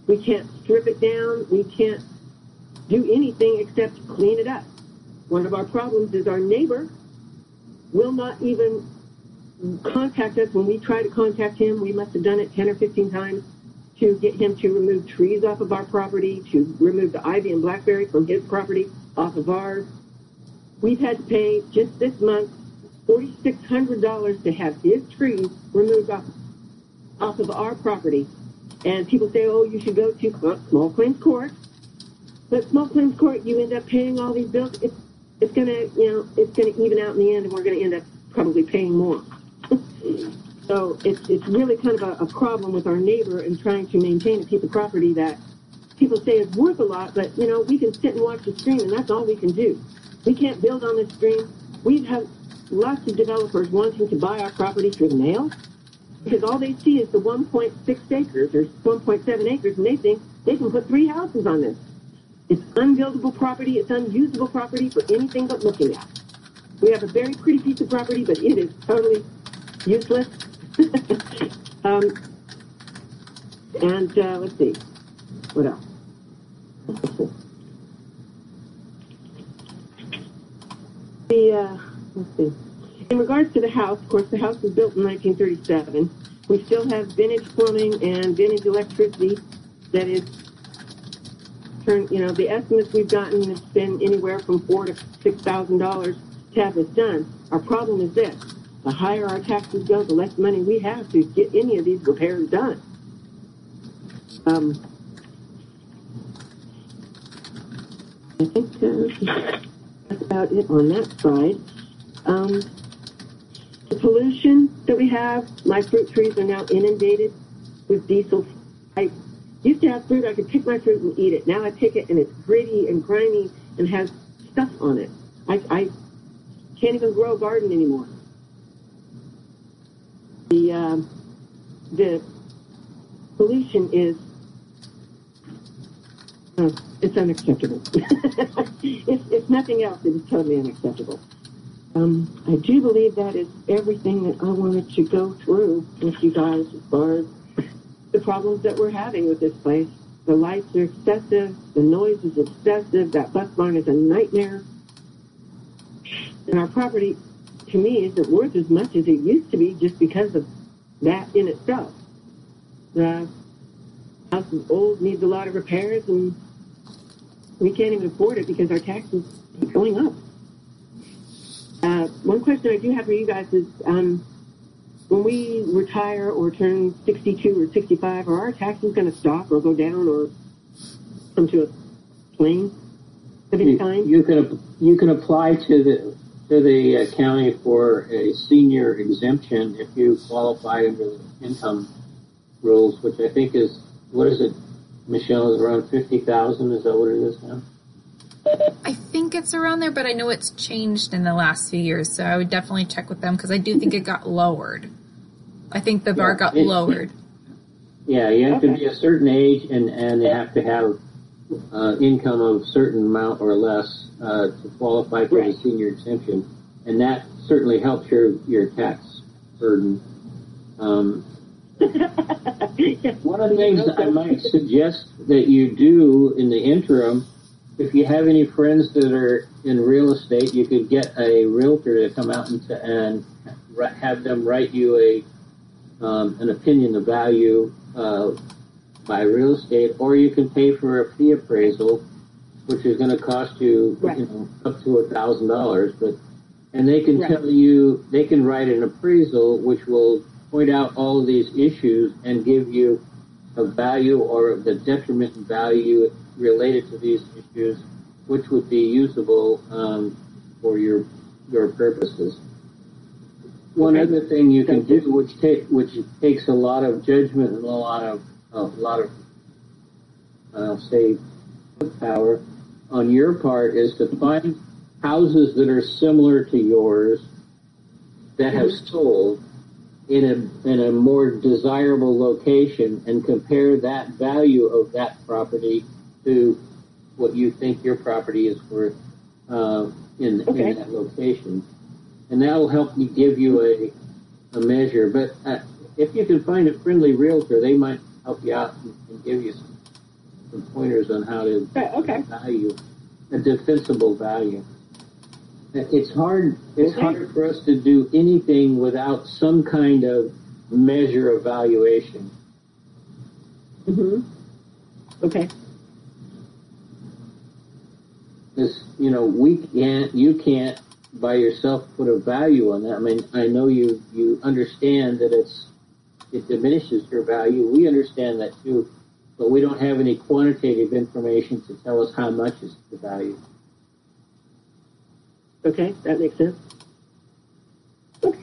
We can't strip it down. We can't do anything except clean it up. One of our problems is our neighbor will not even contact us when we try to contact him. We must have done it ten or fifteen times to get him to remove trees off of our property, to remove the ivy and blackberry from his property off of ours. We've had to pay just this month four thousand six hundred dollars to have his trees removed off, off of our property. And people say, oh, you should go to small claims court. But small claims court, you end up paying all these bills. It's, it's going to, you know, it's going to even out in the end, and we're going to end up probably paying more. So it's, it's really kind of a, a problem with our neighbor and trying to maintain a piece of property that people say is worth a lot, but, you know, we can sit and watch the stream, and that's all we can do. We can't build on this stream. We've had lots of developers wanting to buy our property through the mail because all they see is the one point six acres or one point seven acres, and they think they can put three houses on this. It's unbuildable property. It's unusable property for anything but looking at. We have a very pretty piece of property, but it is totally useless. um, and uh, let's see. What else? The, uh, let's see. In regards to the house, of course, the house was built in nineteen thirty-seven. We still have vintage plumbing and vintage electricity that is, turn, you know, the estimates we've gotten have been anywhere from four to six thousand dollars to have this done. Our problem is this: the higher our taxes go, the less money we have to get any of these repairs done. Um, I think uh, that's about it on that side. Um, the pollution that we have, my fruit trees are now inundated with diesel. I used to have fruit, I could pick my fruit and eat it. Now I pick it and it's gritty and grimy and has stuff on it. I, I can't even grow a garden anymore. The, uh, the pollution is, uh, it's unacceptable. if, if nothing else, it is totally unacceptable. Um, I do believe that is everything that I wanted to go through with you guys as far as the problems that we're having with this place. The lights are excessive. The noise is excessive. That bus barn is a nightmare. And our property, to me, isn't worth as much as it used to be just because of that in itself. The house is old, needs a lot of repairs, and we can't even afford it because our taxes keep going up. Uh, one question I do have for you guys is, um, when we retire or turn sixty-two or sixty-five, are our taxes going to stop or go down or come to a plane of any kind? You can you can apply to the to the uh, county for a senior exemption if you qualify under the income rules, which I think is, what is it, Michelle? Is around fifty thousand? Is that what it is now? I think it's around there, but I know it's changed in the last few years, so I would definitely check with them because I do think it got lowered. I think the bar yeah, got it, lowered. Yeah, you have okay. to be a certain age, and, and they have to have uh, income of a certain amount or less uh, to qualify for right. the senior exemption, and that certainly helps your, your tax burden. Um, one of the things I might suggest that you do in the interim, if you have any friends that are in real estate, you could get a realtor to come out and, to, and have them write you a um, an opinion of value uh, by real estate, or you can pay for a fee appraisal, which is going to cost you, right. you know, up to a thousand dollars. But and they can right. tell you, they can write an appraisal which will point out all of these issues and give you a value or the detriment in value related to these issues, which would be usable um, for your your purposes. One okay. other thing you can do, which take which takes a lot of judgment and a lot of a lot of uh, say power on your part, is to find houses that are similar to yours that have sold in a in a more desirable location, and compare that value of that property to what you think your property is worth uh, in, okay. in that location. And that will help me give you a, a measure. But uh, if you can find a friendly realtor, they might help you out and, and give you some some pointers on how to Okay, okay. value a defensible value. It's hard. It's Okay. hard for us to do anything without some kind of measure of valuation. Mm-hmm. Okay. This, you know, we can't. You can't by yourself put a value on that. I mean, I know you. You understand that it's it diminishes your value. We understand that too, but we don't have any quantitative information to tell us how much is the value. Okay, that makes sense. Okay.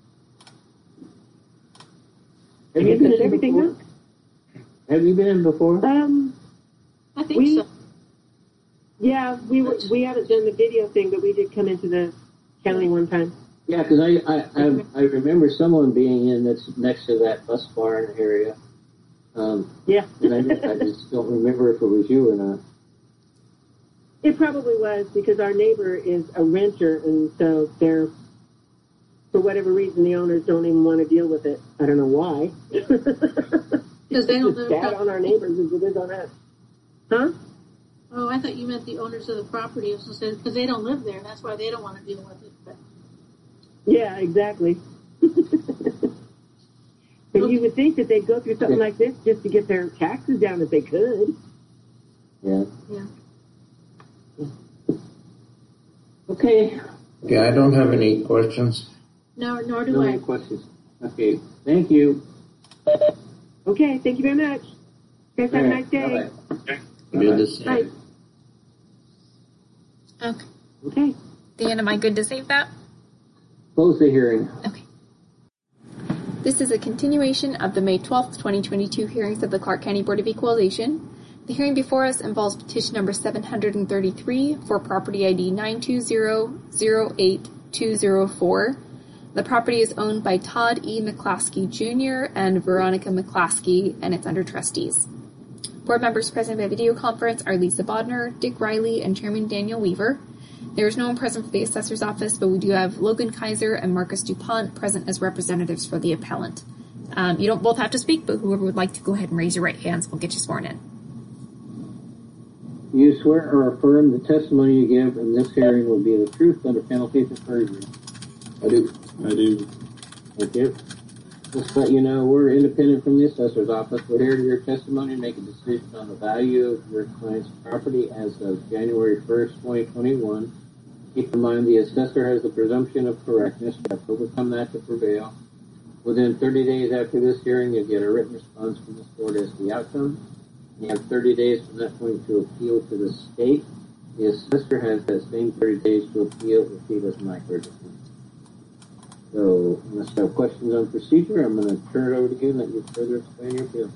Have I you guess been that's in everything before? Have you been in before? Um, I think We- so. yeah, we were, we haven't done the video thing, but we did come into the county one time. Yeah, because I, I, I I remember someone being in that's next to that bus barn area. Um, Yeah. and I, I just don't remember if it was you or not. It probably was because our neighbor is a renter, and so they're, for whatever reason, the owners don't even want to deal with it. I don't know why. Because they don't It's as live bad on our neighbors as it is on us. Huh? Oh, I thought you meant the owners of the property, because they don't live there. That's why they don't want to deal with it. But Yeah, exactly. And you would think that they'd go through something like this just to get their taxes down if they could. Yeah. yeah. Okay. Yeah, I don't have any questions. No, nor do No I. more questions. Okay. Thank you. Okay, thank you very much. Guys, have a All nice right, day. bye-bye. Good to see Bye. you. Okay. Okay. Dan, am I good to save that? Close the hearing. Okay. This is a continuation of the May twelfth, twenty twenty-two hearings of the Clark County Board of Equalization. The hearing before us involves petition number seven hundred thirty-three for property I D nine two zero zero eight two zero four. The property is owned by Todd E. McClaskey Junior and Veronica McClaskey, and it's under trustees. Board members present by video conference are Lisa Bodner, Dick Riley, and Chairman Daniel Weaver. There is no one present for the assessor's office, but we do have Logan Kaiser and Marcus DuPont present as representatives for the appellant. Um, you don't both have to speak, but whoever would like to go ahead and raise your right hands, we'll get you sworn in. You swear or affirm the testimony you give in this hearing will be the truth under penalty of perjury. I do. I do. Thank you. Just to let you know, we're independent from the assessor's office. We're here to hear testimony and make a decision on the value of your client's property as of January first, twenty twenty-one. Keep in mind the assessor has the presumption of correctness. You have to overcome that to prevail. Within thirty days after this hearing, you'll get a written response from this board as to the outcome. You have thirty days from that point to appeal to the state. The assessor has that same thirty days to appeal if he doesn't like their decision. So, unless you have questions on procedure, I'm going to turn it over to you and let you further explain your appeal.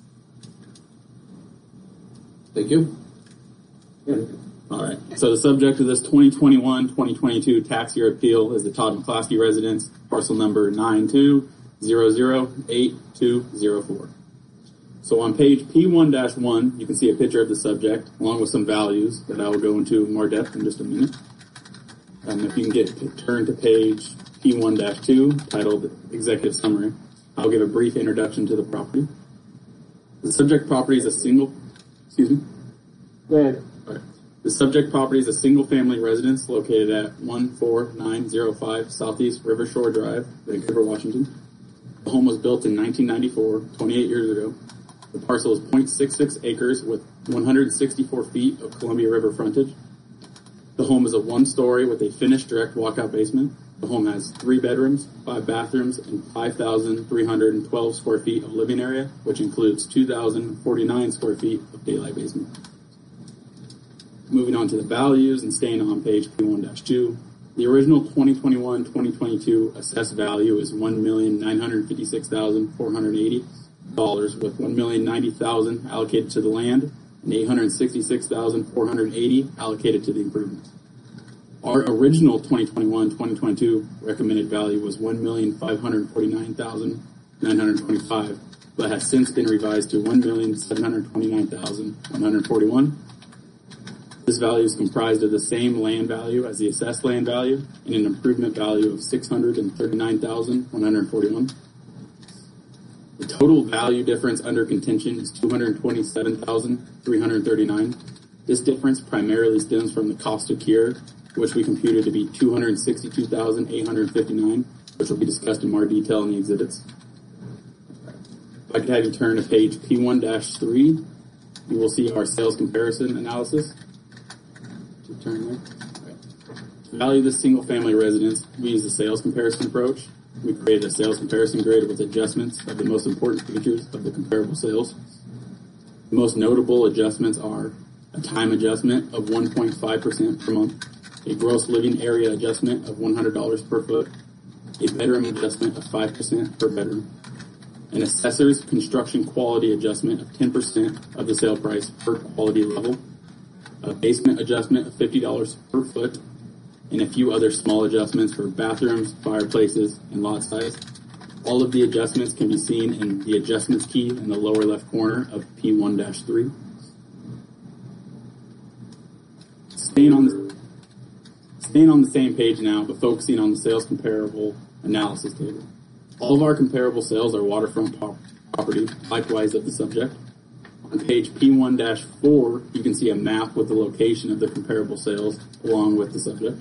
Thank you. Yeah. All right. So the subject of this twenty twenty-one twenty twenty-two tax year appeal is the Todd McClaskey residence, parcel number nine two zero zero eight two zero four. So on page P one dash one, you can see a picture of the subject along with some values that I will go into in more depth in just a minute. And if you can get turn to page P one dash two, titled Executive Summary, I'll give a brief introduction to the property. The subject property is a single, excuse me? Go ahead. All right. The subject property is a single-family residence located at one four nine zero five Southeast River Shore Drive, Vancouver, Washington. The home was built in nineteen ninety-four, twenty-eight years ago. The parcel is zero point six six acres with one hundred sixty-four feet of Columbia River frontage. The home is a one-story with a finished direct walkout basement. The home has three bedrooms, five bathrooms, and five thousand three hundred twelve square feet of living area, which includes two thousand forty-nine square feet of daylight basement. Moving on to the values and staying on page P one dash two, the original twenty twenty-one twenty twenty-two assessed value is one million nine hundred fifty-six thousand four hundred eighty dollars, with one million ninety thousand dollars allocated to the land and eight hundred sixty-six thousand four hundred eighty dollars allocated to the improvements. Our original twenty twenty-one twenty twenty-two recommended value was one million five hundred forty-nine thousand nine hundred twenty-five dollars, but has since been revised to one million seven hundred twenty-nine thousand one hundred forty-one dollars. This value is comprised of the same land value as the assessed land value and an improvement value of six hundred thirty-nine thousand one hundred forty-one dollars. The total value difference under contention is two hundred twenty-seven thousand three hundred thirty-nine. This difference primarily stems from the cost of cure, which we computed to be two hundred sixty-two thousand eight hundred fifty-nine, which will be discussed in more detail in the exhibits. If I could have you turn to page P one dash three, you will see our sales comparison analysis. To turn there. Right. To value this single-family residence, we use the sales comparison approach. We created a sales comparison grid with adjustments of the most important features of the comparable sales. The most notable adjustments are a time adjustment of one point five percent per month, a gross living area adjustment of one hundred dollars per foot, a bedroom adjustment of five percent per bedroom, an assessor's construction quality adjustment of ten percent of the sale price per quality level, a basement adjustment of fifty dollars per foot, and a few other small adjustments for bathrooms, fireplaces, and lot size. All of the adjustments can be seen in the adjustments key in the lower left corner of P one dash three. Staying on the, staying on the same page now, but focusing on the sales comparable analysis table. All of our comparable sales are waterfront pop- property, likewise of the subject. On page P one dash four, you can see a map with the location of the comparable sales along with the subject.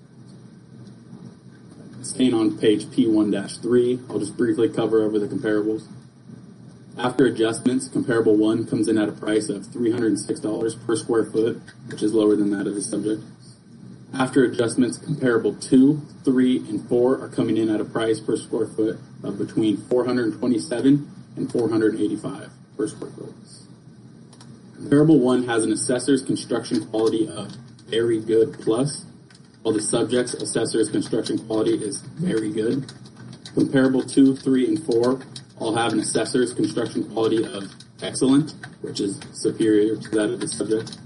Staying on page P one dash three, I'll just briefly cover over the comparables. After adjustments, comparable one comes in at a price of three hundred six dollars per square foot, which is lower than that of the subject. After adjustments, comparable two, three, and four are coming in at a price per square foot of between four hundred twenty-seven and four hundred eighty-five per square foot. Comparable one has an assessor's construction quality of very good plus, while the subject's assessor's construction quality is very good. Comparable two, three, and four all have an assessor's construction quality of excellent, which is superior to that of the subject.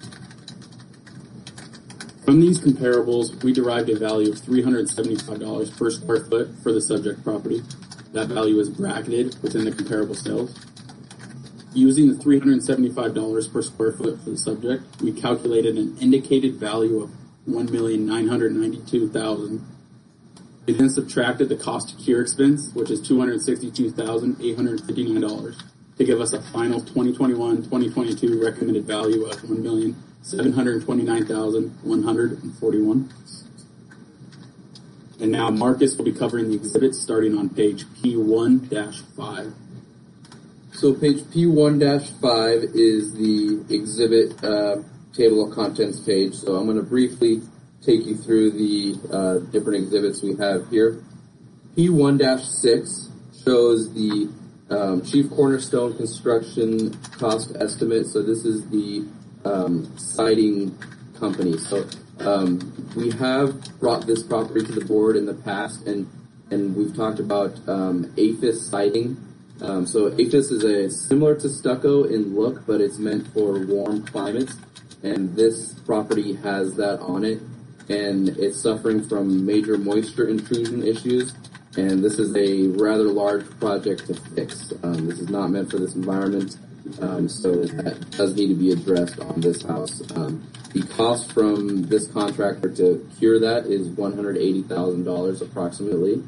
From these comparables, we derived a value of three hundred seventy-five dollars per square foot for the subject property. That value is bracketed within the comparable sales. Using the three hundred seventy-five dollars per square foot for the subject, we calculated an indicated value of one million nine hundred ninety-two thousand dollars. We then subtracted the cost to cure expense, which is two hundred sixty-two thousand eight hundred fifty-nine dollars, to give us a final twenty twenty-one twenty twenty-two recommended value of one million seven hundred twenty-nine thousand one hundred forty-one dollars. And now Marcus will be covering the exhibits starting on page P one dash five. So page P one dash five is the exhibit uh, table of contents page. So I'm going to briefly take you through the uh, different exhibits we have here. P one dash six shows the um, Chief Cornerstone construction cost estimate. So this is the um, siding company. So um, we have brought this property to the board in the past, and and we've talked about um, APHIS siding. Um, so APHIS is a similar to stucco in look, but it's meant for warm climates, and this property has that on it, and it's suffering from major moisture intrusion issues, and this is a rather large project to fix. Um, this is not meant for this environment, um, so that does need to be addressed on this house. Um, the cost from this contractor to cure that is one hundred eighty thousand dollars approximately.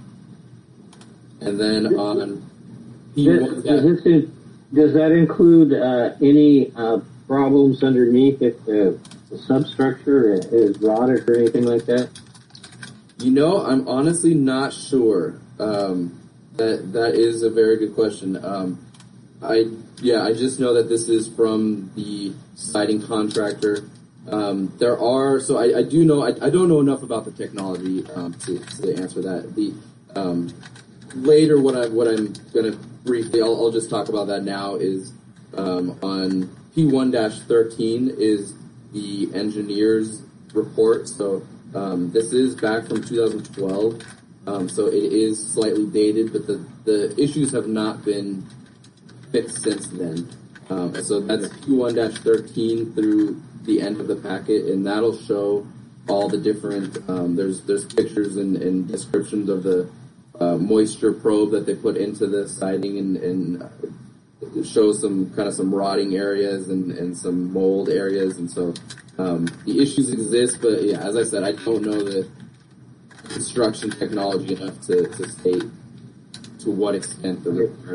And then on Does, does, this is, does that include uh, any uh, problems underneath if the, the substructure is rotted or anything like that? You know, I'm honestly not sure. Um, that that is a very good question. Um, I yeah, I just know that this is from the siding contractor. Um, there are so I, I do know I, I don't know enough about the technology um, to, to answer that. The um, later what I what I'm gonna briefly I'll, I'll just talk about that now is um, on P one dash thirteen is the engineer's report. So um, this is back from two thousand twelve. Um, so it is slightly dated, but the, the issues have not been fixed since then. Um, so that's P one dash thirteen through the end of the packet, and that'll show all the different, um, there's there's pictures and, and descriptions of the uh, moisture probe that they put into the siding, and, and it shows some kind of some rotting areas and, and some mold areas, and so um, the issues exist, but yeah, as I said, I don't know the construction technology enough to, to state to what extent the repair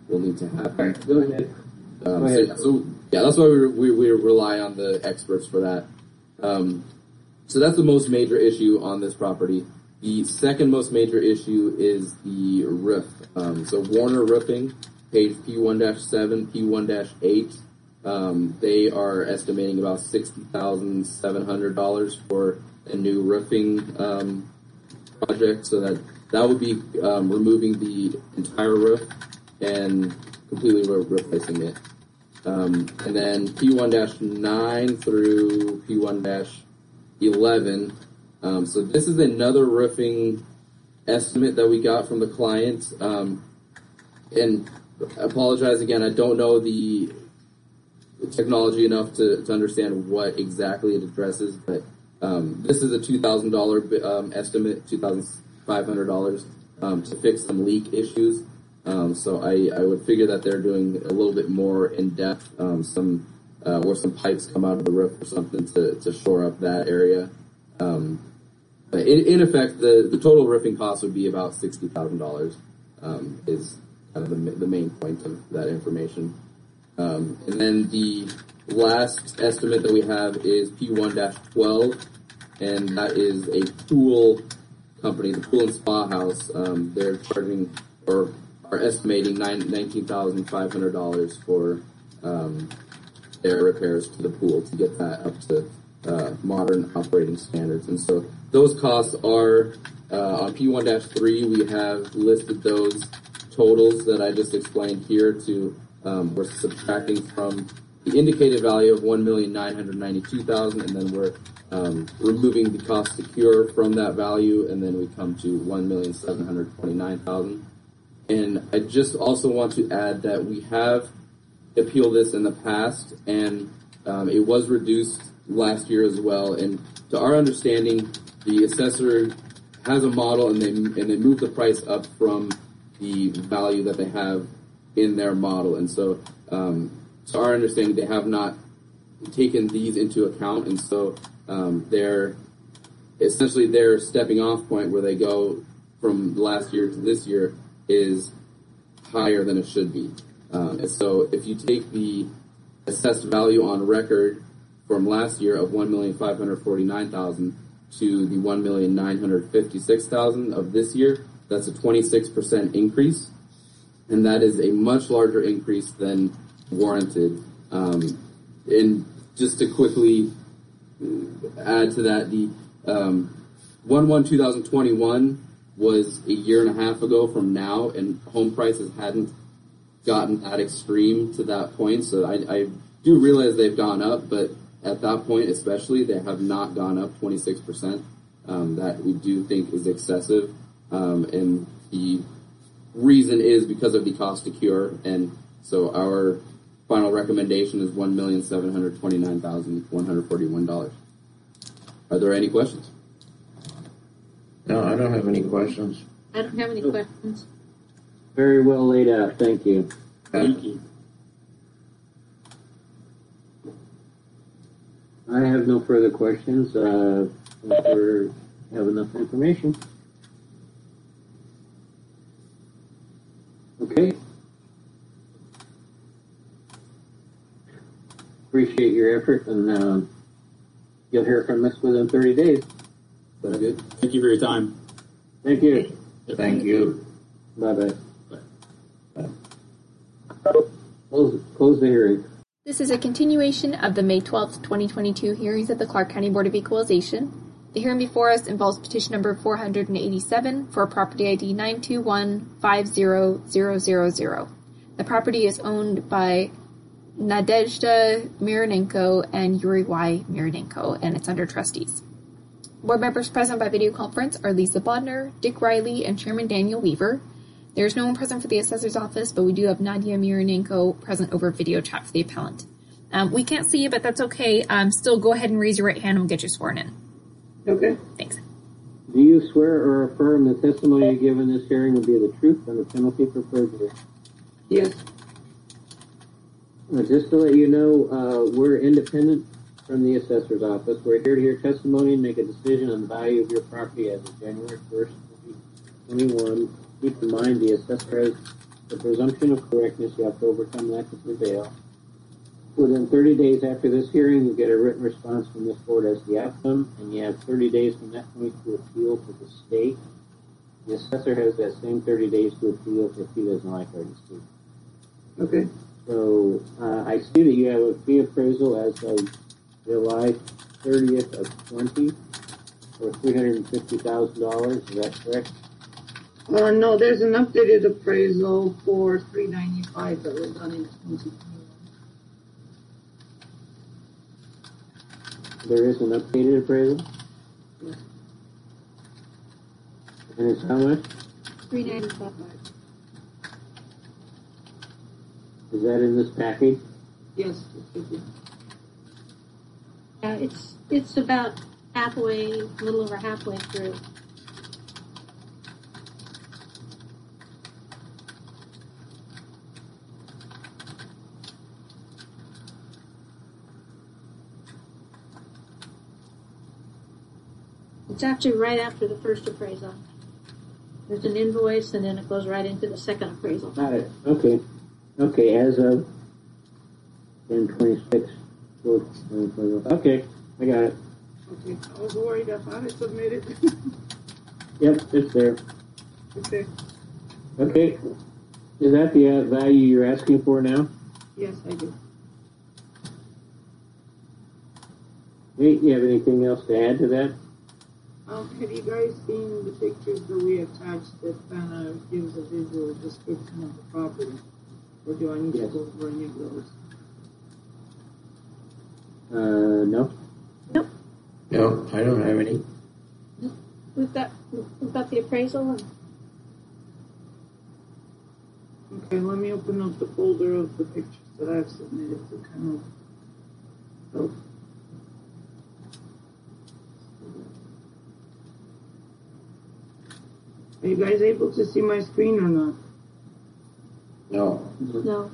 will need to happen. Go ahead. Um, Go ahead. So, so, yeah, that's why we, we, we rely on the experts for that. Um, so that's the most major issue on this property. The second most major issue is the roof. Um, so Warner Roofing, page P one dash seven, P one dash eight, um, they are estimating about sixty thousand seven hundred dollars for a new roofing um, project. So that that would be um, removing the entire roof and completely re- replacing it. Um, and then P one dash nine through P one dash eleven. Um, so this is another roofing estimate that we got from the client. Um, and I apologize again, I don't know the technology enough to, to understand what exactly it addresses, but um, this is a two thousand dollars um, estimate, two thousand five hundred dollars um, to fix some leak issues. Um, so I, I would figure that they're doing a little bit more in depth, um, some uh, where some pipes come out of the roof or something to, to shore up that area. Um, but in, in effect, the, the total roofing cost would be about sixty thousand dollars. Um, is kind of the, the main point of that information. Um, and then the last estimate that we have is P one dash twelve, and that is a pool company, the Pool and Spa House. Um, they're charging or are estimating nineteen thousand five hundred dollars for um, their repairs to the pool to get that up to uh, modern operating standards. And so those costs are uh, on P one dash three. We have listed those totals that I just explained here. To um, we're subtracting from the indicated value of one million nine hundred ninety-two thousand dollars, and then we're um, removing the cost to cure from that value, and then we come to one million seven hundred twenty-nine thousand dollars. And I just also want to add that we have appealed this in the past, and um, it was reduced last year as well. And to our understanding, the assessor has a model, and they and they move the price up from the value that they have in their model. And so, um, to our understanding, they have not taken these into account, and so um, they're essentially their stepping off point where they go from last year to this year is higher than it should be. Um, and so if you take the assessed value on record from last year of one million five hundred forty-nine thousand dollars to the one million nine hundred fifty-six thousand dollars of this year, that's a twenty-six percent increase. And that is a much larger increase than warranted. Um, and just to quickly add to that, the um, one one twenty twenty-one was a year and a half ago from now, and home prices hadn't gotten that extreme to that point. So I, I do realize they've gone up, but at that point especially, they have not gone up twenty-six percent. Um, that we do think is excessive. Um, and the reason is because of the cost to cure. And so our final recommendation is one million seven hundred twenty-nine thousand one hundred forty-one dollars. Are there any questions? No, I don't have any questions. I don't have any questions. Very well laid out. Thank you. Thank you. I have no further questions. Uh, we have enough information. Okay. Appreciate your effort, and uh, you'll hear from us within thirty days. That's good. Thank you for your time. Thank you. Thank you. Bye-bye. Bye. Close, close the hearing. This is a continuation of the May twelfth, twenty twenty-two hearings of the Clark County Board of Equalization. The hearing before us involves petition number four hundred eighty-seven for property I D nine two one five zero zero zero zero. The property is owned by Nadezhda Mironenko and Yuri Y. Mironenko, and it's under trustees. Board members present by video conference are Lisa Bodner, Dick Riley, and Chairman Daniel Weaver. There's no one present for the assessor's office, but we do have Nadia Mironenko present over video chat for the appellant. Um, we can't see you, but that's okay. Um, still, go ahead and raise your right hand and we'll get you sworn in. Okay. Thanks. Do you swear or affirm the testimony you give in this hearing will be the truth and the penalty for perjury? Yes. Uh, just to let you know, uh, we're independent from the assessor's office. We're here to hear testimony and make a decision on the value of your property as of January first, twenty twenty-one. Keep in mind the assessor has the presumption of correctness, you have to overcome that to prevail. Within thirty days after this hearing, you get a written response from this board as the outcome, and you have thirty days from that point to appeal to the state. The assessor has that same thirty days to appeal if he doesn't like our decision. Okay. So uh, I see that you have a fee appraisal as of July thirtieth of twenty for three hundred fifty thousand dollars. Is that correct? Uh, no, there's an updated appraisal for three ninety-five that was done in twenty twenty-one. There is an updated appraisal? Yeah. And it's how much? Three ninety-five. Is that in this package? Yes, it should be. Yeah, it's it's about halfway, a little over halfway through. It's actually right after the first appraisal. There's an invoice, and then it goes right into the second appraisal. Got it. Okay. Okay, as of ten twenty-six. Okay, I got it. Okay, I was worried. I thought I submitted. Yep, it's there. Okay. Okay. Is that the uh, value you're asking for now? Yes, I do. Nate, you have anything else to add to that? Um, have you guys seen the pictures that we attached that kind of gives a visual description of the property? Or do I need Yes. to go over any of those? Uh, no. Nope. No, I don't have any. We've got we've got the appraisal. And Okay, let me open up the folder of the pictures that I've submitted to kind of help. Are you guys able to see my screen or not? No. no.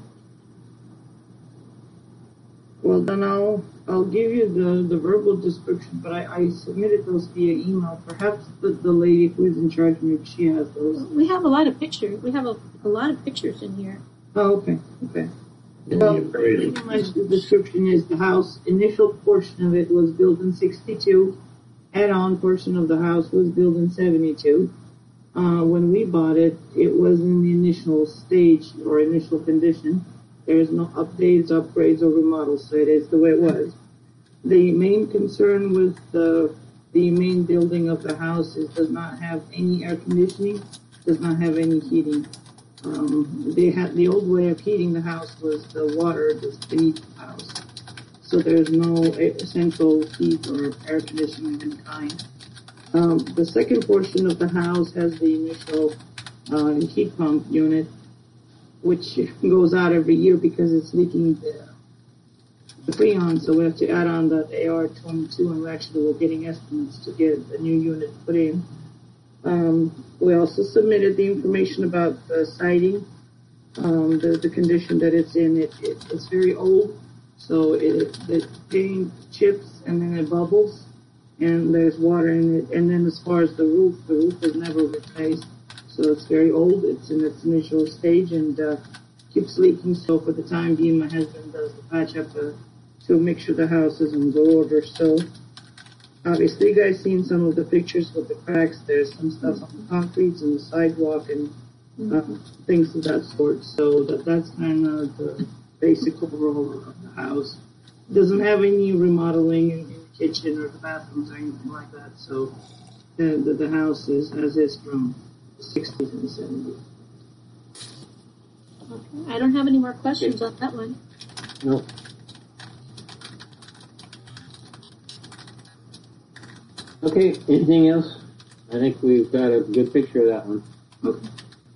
Well, then I'll I'll give you the, the verbal description, but I, I submitted those via email. Perhaps the, the lady who is in charge, maybe she has those. We have a lot of pictures. We have a, a lot of pictures in here. Oh, okay, okay. Well, pretty much the description is the house, initial portion of it was built in sixty-two, add-on portion of the house was built in seventy-two. Uh, when we bought it, it was in the initial stage or initial condition. There is no updates, upgrades, or remodels, so it is the way it was. The main concern with the the main building of the house is does not have any air conditioning, does not have any heating. Um, they had the old way of heating the house was the water just beneath the house, so there's no central heat or air conditioning of any kind. Um, the second portion of the house has the initial uh, heat pump unit, which goes out every year because it's leaking the, the Freon, so we have to add on that A R twenty-two, and we actually were getting estimates to get a new unit put in. Um, we also submitted the information about the siding, um, the, the condition that it's in. It, it, it's very old, so it, the paint chips and then it bubbles, and there's water in it. And then as far as the roof, the roof was never replaced. So it's very old. It's in its initial stage and uh, keeps leaking. So for the time being, my husband does the patch up to, to make sure the house is in good order. So obviously, you guys seen some of the pictures with the cracks. There's some stuff on the concrete and the sidewalk and uh, things of that sort. So that that's kind of the basic overall of the house. It doesn't have any remodeling in, in the kitchen or the bathrooms or anything like that. So the the, the house is as is from sixties and seventies. Okay. I don't have any more questions on that one. No. Okay, anything else? I think we've got a good picture of that one. Okay.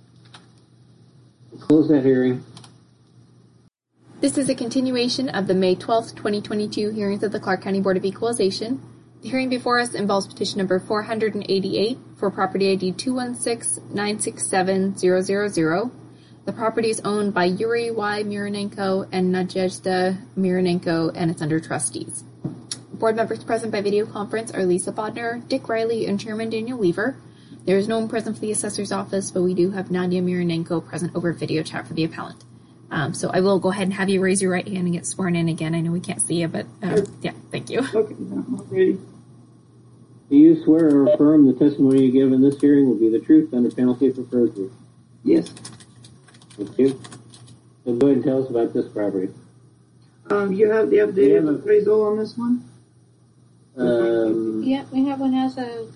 Close that hearing. This is a continuation of the May twelfth, twenty twenty-two hearings of the Clark County Board of Equalization. The hearing before us involves petition number four hundred eighty-eight for property I D two one six nine six seven zero zero zero. The property is owned by Yuri Y. Mironenko and Nadezhda Mironenko, and it's under trustees. Board members present by video conference are Lisa Bodner, Dick Riley, and Chairman Daniel Weaver. There is no one present for the assessor's office, but we do have Nadia Mironenko present over video chat for the appellant. Um, so I will go ahead and have you raise your right hand and get sworn in again. I know we can't see you, but uh, yeah, thank you. Okay, I'm ready. Do you swear or affirm the testimony you give in this hearing will be the truth under penalty for perjury? Yes. Thank you. So go ahead and tell us about this property. Um, you have the updated yeah, appraisal on this one? Um, yeah, we have one as a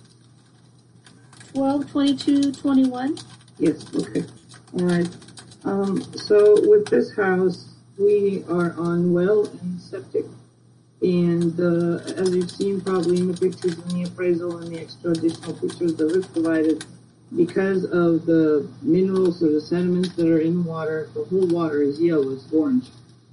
twelve twenty-two twenty-one. Yes, okay. All right. Um, so with this house, we are on well and septic. And uh, as you've seen probably in the pictures in the appraisal and the extra additional pictures that we've provided, because of the minerals or the sediments that are in the water, the whole water is yellow, it's orange.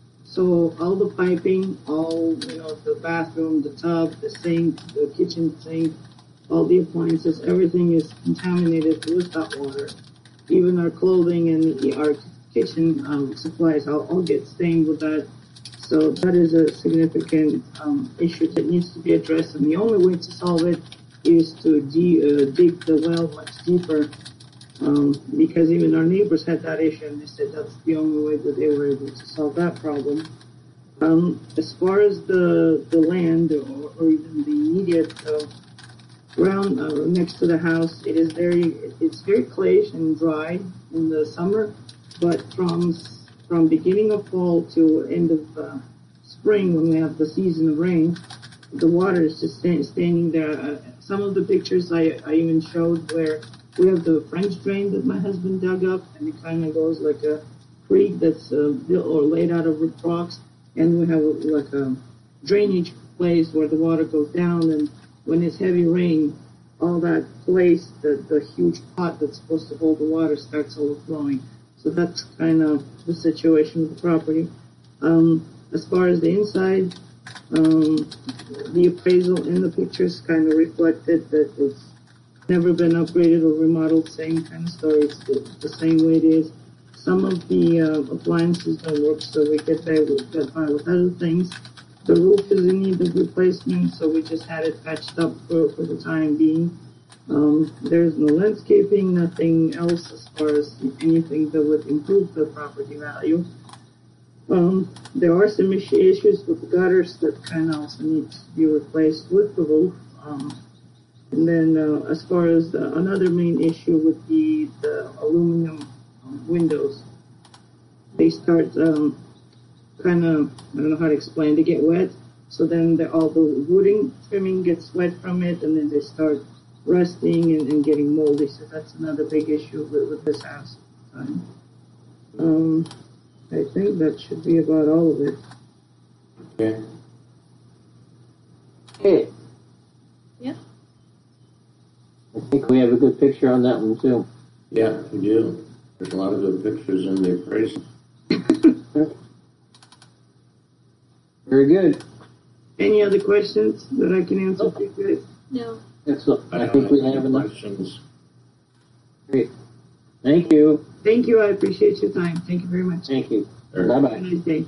So all the piping, all, you know, the bathroom, the tub, the sink, the kitchen sink, all the appliances, everything is contaminated with that water. Even our clothing and the, our kitchen um, supplies all, all get stained with that. So that is a significant um, issue that needs to be addressed. And the only way to solve it is to de- uh, dig the well much deeper. Um, because even our neighbors had that issue, and they said that's the only way that they were able to solve that problem. Um, as far as the the land or, or even the immediate uh, ground uh, next to the house, it is very it's very clayish and dry in the summer, but from from beginning of fall to end of uh, spring, when we have the season of rain, the water is just stand, standing there. Uh, some of the pictures I, I even showed where we have the French drain that my husband dug up, and it kind of goes like a creek that's uh, built or laid out of rocks, and we have like a drainage place where the water goes down, and when it's heavy rain, all that place, the, the huge pot that's supposed to hold the water starts overflowing. So that's kind of the situation with the property. Um, as far as the inside, um, the appraisal in the pictures kind of reflected that it's never been upgraded or remodeled, same kind of story. It's the, the same way it is. Some of the uh, appliances don't work, so we get by with, get by with other things. The roof is in need of replacement, so we just had it patched up for, for the time being. Um, there's no landscaping, nothing else as far as anything that would improve the property value. Um, there are some issues with the gutters that kind of also need to be replaced with the roof. Um, And then uh, as far as the, another main issue would be the aluminum um, windows. They start um, kind of, I don't know how to explain, they get wet. So then the, all the wooding trimming gets wet from it, and then they start rusting and, and getting moldy. So that's another big issue with, with this house. Um, I think that should be about all of it. Okay. Okay. Yeah. I think we have a good picture on that one too. Yeah, we do. There's a lot of good pictures in the appraisal. Very good. Any other questions that I can answer for you guys? No. Excellent. I, I think we have enough questions. Great. Thank you. Thank you. I appreciate your time. Thank you very much. Thank you. Sure. Bye Have bye. a nice day.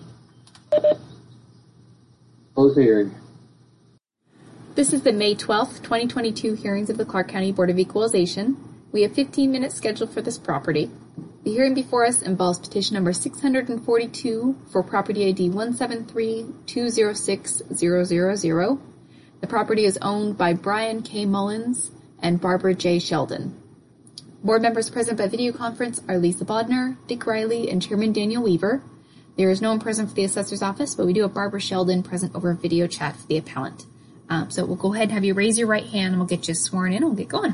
Close the hearing. This is the May twelfth, twenty twenty-two hearings of the Clark County Board of Equalization. We have fifteen minutes scheduled for this property. The hearing before us involves petition number six hundred forty-two for property I D one seven three two zero six zero zero zero. The property is owned by Brian K. Mullins and Barbara J. Sheldon. Board members present by video conference are Lisa Bodner, Dick Riley, and Chairman Daniel Weaver. There is no one present for the assessor's office, but we do have Barbara Sheldon present over video chat for the appellant. Um, so we'll go ahead and have you raise your right hand, and we'll get you sworn in, and we'll get going.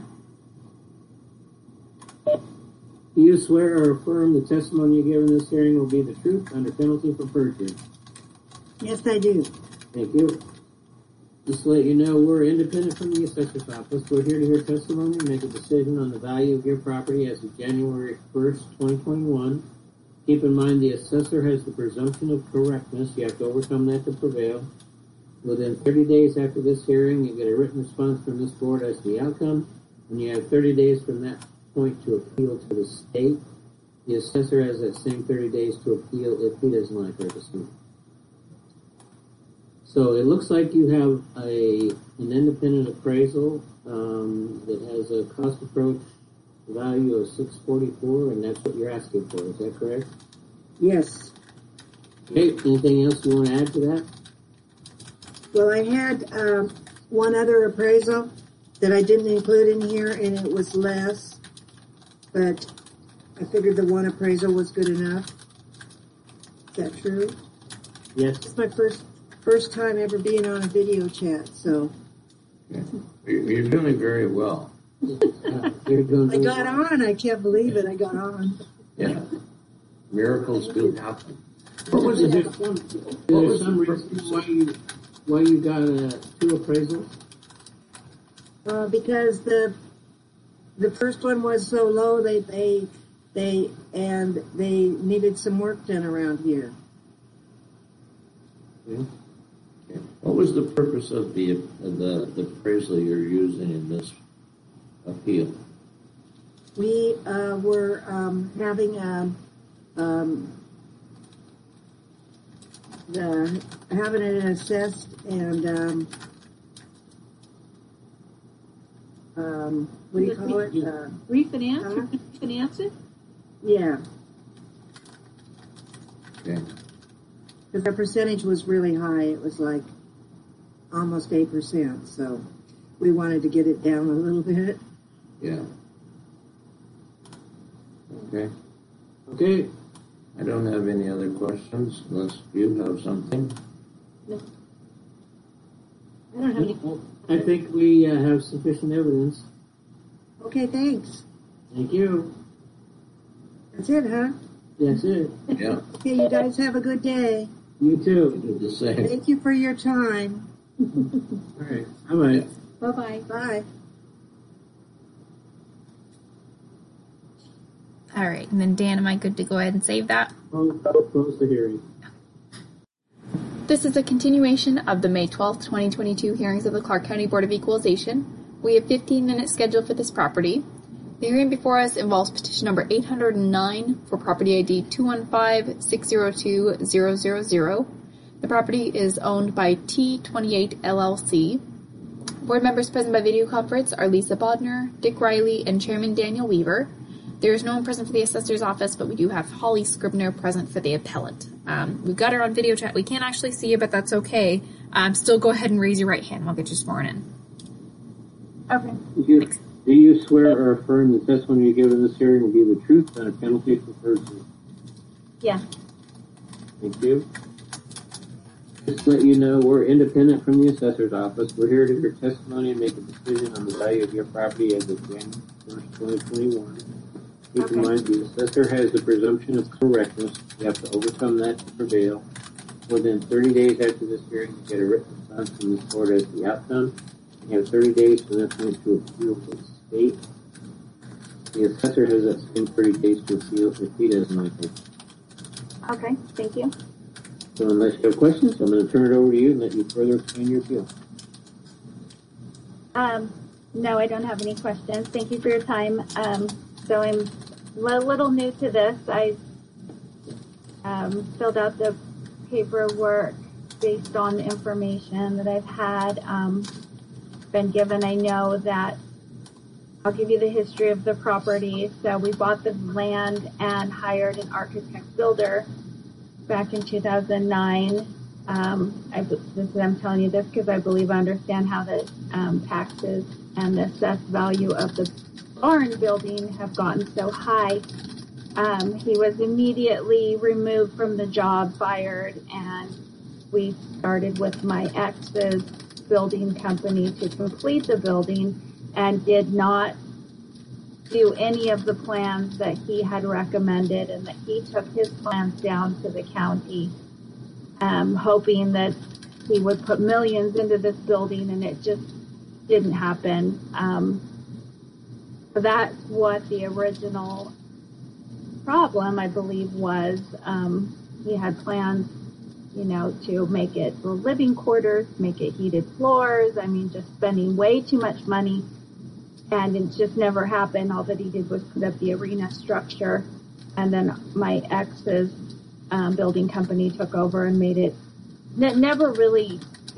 Do you swear or affirm the testimony you give in this hearing will be the truth under penalty for perjury? Yes, I do. Thank you. Just to let you know, we're independent from the assessor's office. We're here to hear testimony and make a decision on the value of your property as of January first, twenty twenty-one. Keep in mind the assessor has the presumption of correctness. You have to overcome that to prevail. Within thirty days after this hearing, you get a written response from this board as to the outcome, and you have thirty days from that point to appeal to the state. The assessor has that same thirty days to appeal if he doesn't like our decision. So it looks like you have a an independent appraisal um, that has a cost approach value of six forty-four, and that's what you're asking for. Is that correct? Yes. Okay. Anything else you want to add to that? Well, I had um, one other appraisal that I didn't include in here, and it was less, but I figured the one appraisal was good enough. Is that true? Yes. It's my first first time ever being on a video chat, so. Yeah. You're doing very well. Uh, you're doing I got on. I can't believe it. I got on. Yeah. Miracles do happen. What was the difference? Is there some reason why you, why you got uh, two appraisals? Uh, because the the first one was so low, they they they and they needed some work done around here. Yeah. Yeah. What was the purpose of the of the the appraisal you're using in this appeal? We uh, were um, having um, um, the having it assessed and um, um, what do you call it? Uh, Refinance? Huh? Refinance it? yeah, Okay. because the percentage was really high. It was like almost eight percent. So we wanted to get it down a little bit. Yeah. Okay. Okay. I don't have any other questions unless you have something. No. I don't have any. I think we uh, have sufficient evidence. Okay, thanks. Thank you. That's it, huh? That's it. Yeah. Okay, you guys have a good day. You too. You do the same. Thank you for your time. All right. Bye-bye. Bye-bye. Bye. All right, and then Dan, am I good to go ahead and save that? Close close the hearing. This is a continuation of the May twelfth, twenty twenty-two hearings of the Clark County Board of Equalization. We have fifteen minutes scheduled for this property. The hearing before us involves petition number eight hundred nine for property I D two one five six zero two zero zero zero. The property is owned by T twenty-eight L L C. Board members present by video conference are Lisa Bodner, Dick Riley, and Chairman Daniel Weaver. There is no one present for the assessor's office, but we do have Holly Scribner present for the appellant. Um, we've got her on video chat. We can't actually see you, but that's okay. Um, still go ahead and raise your right hand. We'll get you sworn in. Okay. Do you, do you swear or affirm the testimony you give in this hearing will be the truth and a penalty for perjury? Yeah. Thank you. Just to let you know, we're independent from the assessor's office. We're here to hear testimony and make a decision on the value of your property as of January first, twenty twenty-one. Keep in mind, the assessor has the presumption of correctness. You have to overcome that to prevail. Within thirty days after this hearing, you get a written response from this court as to the outcome. You have thirty days from that point to appeal to the state. The assessor has that same thirty days to appeal if he doesn't like it. Okay, thank you. So unless you have questions, I'm going to turn it over to you and let you further explain your appeal. Um, no, I don't have any questions. Thank you for your time. Um, so I'm a little new to this. I um, filled out the paperwork based on the information that I've had um, been given. I know that I'll give you the history of the property. So we bought the land and hired an architect builder back in two thousand nine. Um, I, this is, I'm telling you this because I believe I understand how the um, taxes and the assessed value of the barn building have gotten so high. Um, he was immediately removed from the job, fired, and we started with my ex's building company to complete the building and did not do any of the plans that he had recommended, and that he took his plans down to the county, um, hoping that he would put millions into this building, and it just didn't happen. Um, so that's what the original problem, I believe, was. Um, he had plans, you know, to make it living quarters, make it heated floors. I mean, just spending way too much money. And it just never happened. All that he did was put up the arena structure. And then my ex's um, building company took over and made it, it never really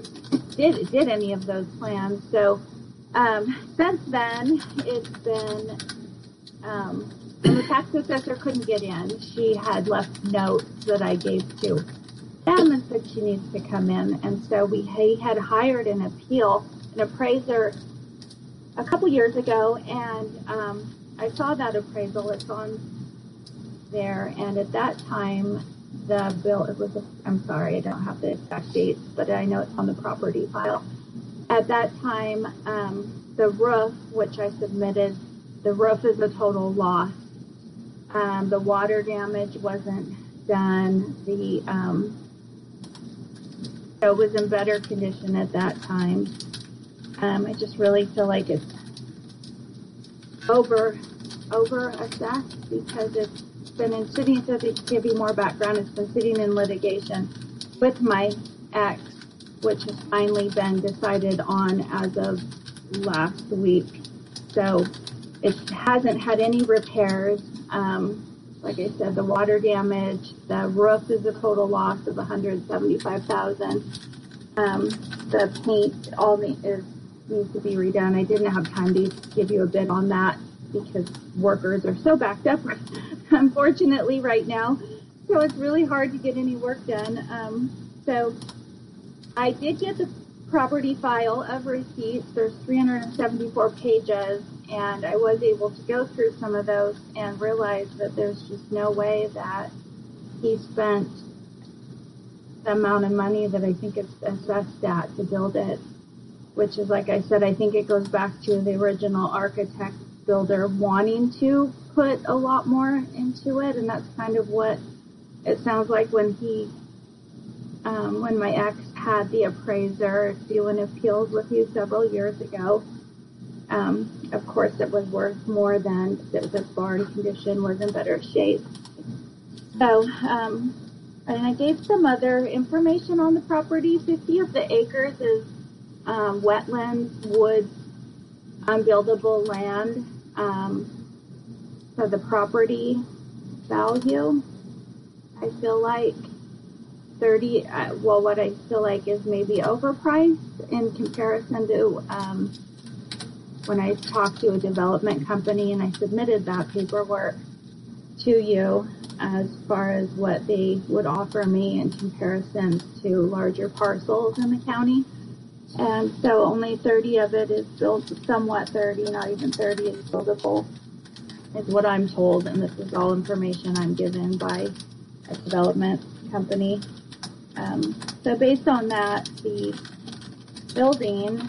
did did any of those plans. So um, since then, it's been um, when the tax assessor couldn't get in, she had left notes that I gave to them and said she needs to come in. And so we he had hired an appeal, an appraiser, a couple years ago, and um, I saw that appraisal. It's on there, and at that time, the bill, it was, a, I'm sorry, I don't have the exact dates, but I know it's on the property file. At that time, um, the roof, which I submitted, the roof is a total loss. Um, the water damage wasn't done. The um, it was in better condition at that time. Um, I just really feel like it's over, over assessed because it's been in sitting, so to give you more background, it's been sitting in litigation with my ex, which has finally been decided on as of last week. So it hasn't had any repairs. Um, like I said, the water damage, the roof is a total loss of one hundred seventy-five thousand dollars. Um, the paint all need, is, needs to be redone. I didn't have time to give you a bid on that because workers are so backed up, unfortunately, right now. So it's really hard to get any work done. Um, so I did get the property file of receipts. There's three hundred seventy-four pages, and I was able to go through some of those and realize that there's just no way that he spent the amount of money that I think it's assessed at to build it, which is, like I said, I think it goes back to the original architect builder wanting to put a lot more into it, and that's kind of what it sounds like when he, um, when my ex had the appraiser doing appeals with you several years ago. Um, of course, it was worth more than because the barn condition was in better shape. So, um, and I gave some other information on the property. fifty of the acres is um, wetlands, woods, unbuildable land. Um, so the property value, I feel like thirty, uh, well, what I feel like is maybe overpriced in comparison to um, when I talked to a development company and I submitted that paperwork to you as far as what they would offer me in comparison to larger parcels in the county. And so only thirty of it is built, somewhat thirty, not even thirty is buildable, is what I'm told, and this is all information I'm given by a development company. Um, so based on that, the building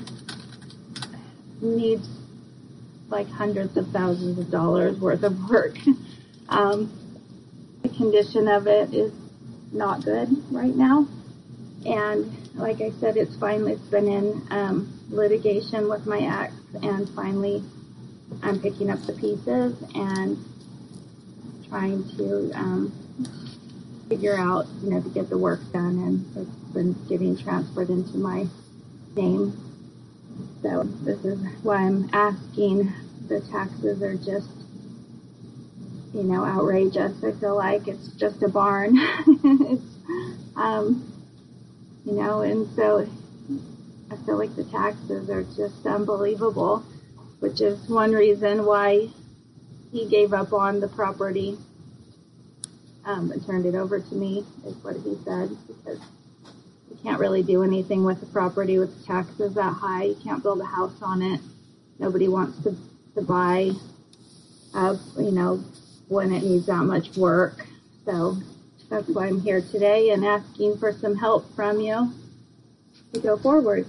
needs like hundreds of thousands of dollars worth of work. um, the condition of it is not good right now, and like I said, it's finally, it's been in um, litigation with my ex, and finally I'm picking up the pieces and trying to um, figure out, you know, to get the work done, and it's been getting transferred into my name. So this is why I'm asking. The taxes are just, you know, outrageous. I feel like it's just a barn. it's, um, you know, and so I feel like the taxes are just unbelievable, which is one reason why he gave up on the property um, and turned it over to me, is what he said, because you can't really do anything with the property with the taxes that high. You can't build a house on it. Nobody wants to, to buy, uh, you know, when it needs that much work. So that's why I'm here today and asking for some help from you to go forward.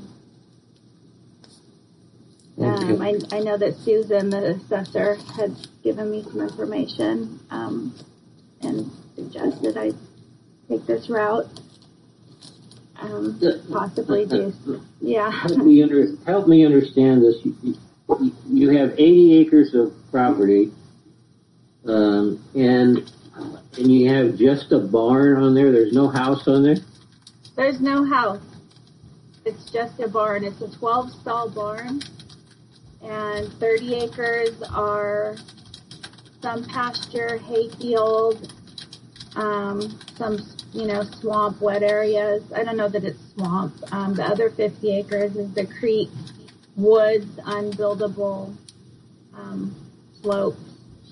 Um, I, I know that Susan, the assessor, had given me some information um, and suggested I take this route. Um, possibly do, yeah. Help me, under, help me understand this. You, you, you have eighty acres of property, um, and and you have just a barn on there. There's no house on there. There's no house. It's just a barn. It's a twelve stall barn, and thirty acres are some pasture, hay field, um, some you know, swamp, wet areas. I don't know that it's swamp. Um, the other fifty acres is the creek, woods, unbuildable um, slopes,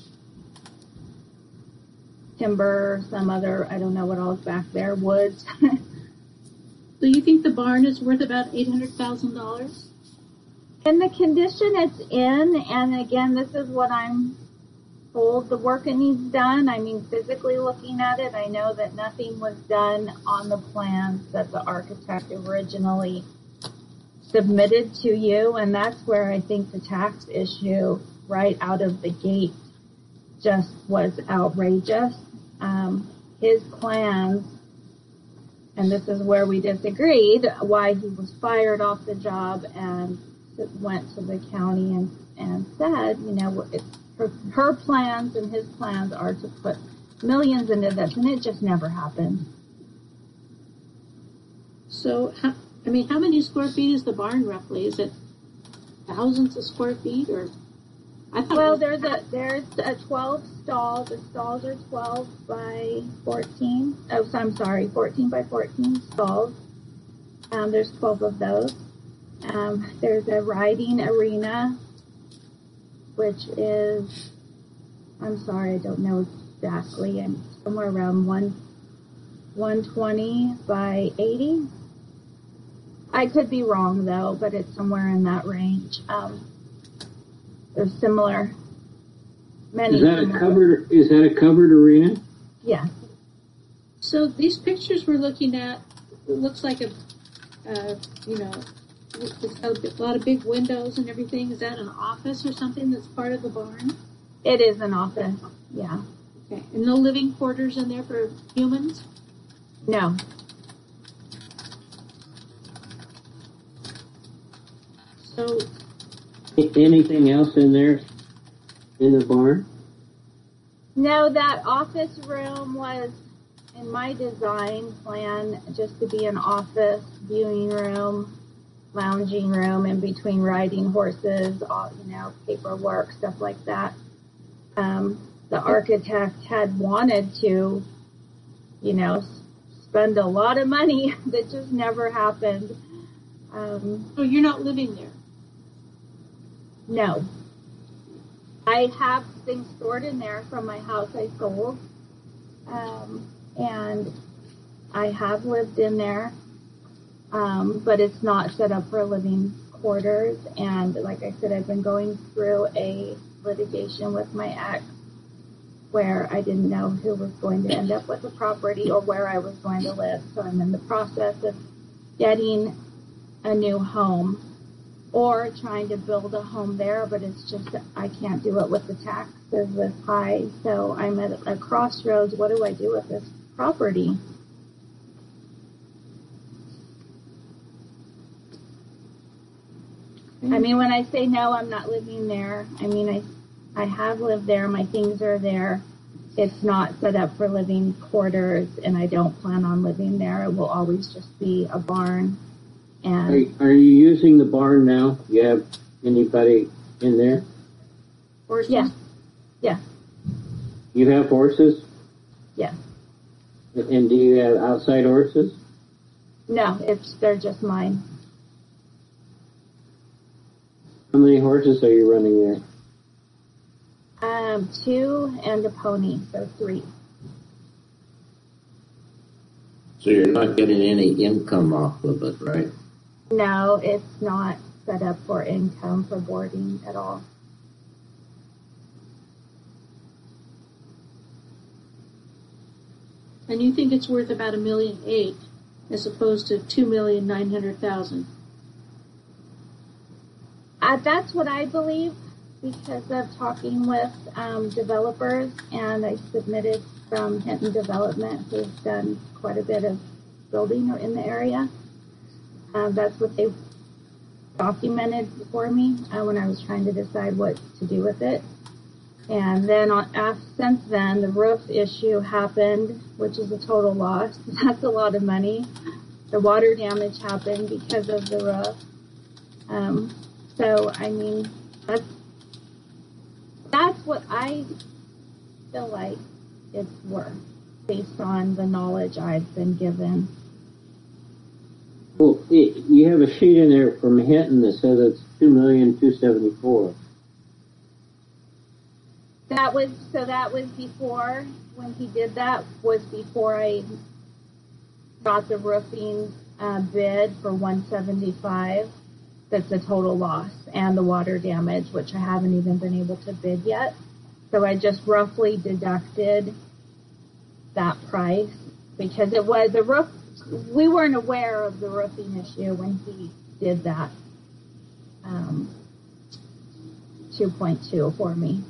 timber, some other, I don't know what all is back there, woods. So you think the barn is worth about eight hundred thousand dollars? In the condition it's in, and again, this is what I'm told the work it needs done. I mean, physically looking at it, I know that nothing was done on the plans that the architect originally submitted to you, and that's where I think the tax issue right out of the gate just was outrageous. Um, his plans, and this is where we disagreed, why he was fired off the job and went to the county and, and said, you know, it's her, her plans and his plans are to put millions into this, and it just never happened. So, how, I mean, how many square feet is the barn roughly? Is it thousands of square feet, or? I thought well, was, there's a there's a twelve stall. The stalls are twelve by fourteen. Oh, so I'm sorry, fourteen by fourteen stalls. Um, there's twelve of those. Um, there's a riding arena, which is, I'm sorry, I don't know exactly. I'm somewhere around one one twenty by eighty. I could be wrong though, but it's somewhere in that range. Um, There's similar, many. Is that similar. a covered? Is that a covered arena? Yeah. So these pictures we're looking at, it looks like a, uh, you know, it's got a lot of big windows and everything. Is that an office or something that's part of the barn? It is an office. Yeah. Okay. And no living quarters in there for humans? No. So. Anything else in there in the barn? No, that office room was in my design plan just to be an office, viewing room, lounging room in between riding horses, all, you know, paperwork, stuff like that. Um, the architect had wanted to, you know, spend a lot of money that just never happened. Um, so you're not living there? No. I have things stored in there from my house I sold. Um, and I have lived in there. Um, but it's not set up for living quarters. And like I said, I've been going through a litigation with my ex where I didn't know who was going to end up with the property or where I was going to live. So I'm in the process of getting a new home, or trying to build a home there, but it's just, I can't do it with the taxes this high. So I'm at a crossroads. What do I do with this property? Mm-hmm. I mean, when I say no, I'm not living there. I mean, I, I have lived there. My things are there. It's not set up for living quarters, and I don't plan on living there. It will always just be a barn. And are, are you using the barn now? You have anybody in there? Horses? Yeah. Yeah. You have horses? Yeah. And do you have outside horses? No, it's they're just mine. How many horses are you running there? Um, two and a pony, so three. So you're not getting any income off of it, right? No, it's not set up for income for boarding at all. And you think it's worth about a million eight as opposed to two million nine hundred thousand? Uh, that's what I believe because of talking with um, developers, and I submitted from Hinton Development, who's done quite a bit of building in the area. Uh, that's what they documented for me uh, when I was trying to decide what to do with it. And then on, uh, since then, the roof issue happened, which is a total loss. That's a lot of money. The water damage happened because of the roof. Um, so, I mean, that's, that's what I feel like it's worth. based on the knowledge I've been given. Well, it, you have a sheet in there from Hinton that says it's two million two seventy four. That was so. That was before when he did that. Was before I got the roofing uh, bid for one seventy five. That's the total loss and the water damage, which I haven't even been able to bid yet. So I just roughly deducted that price because it was the roof. We weren't aware of the roofing issue when he did that um, two point two for me.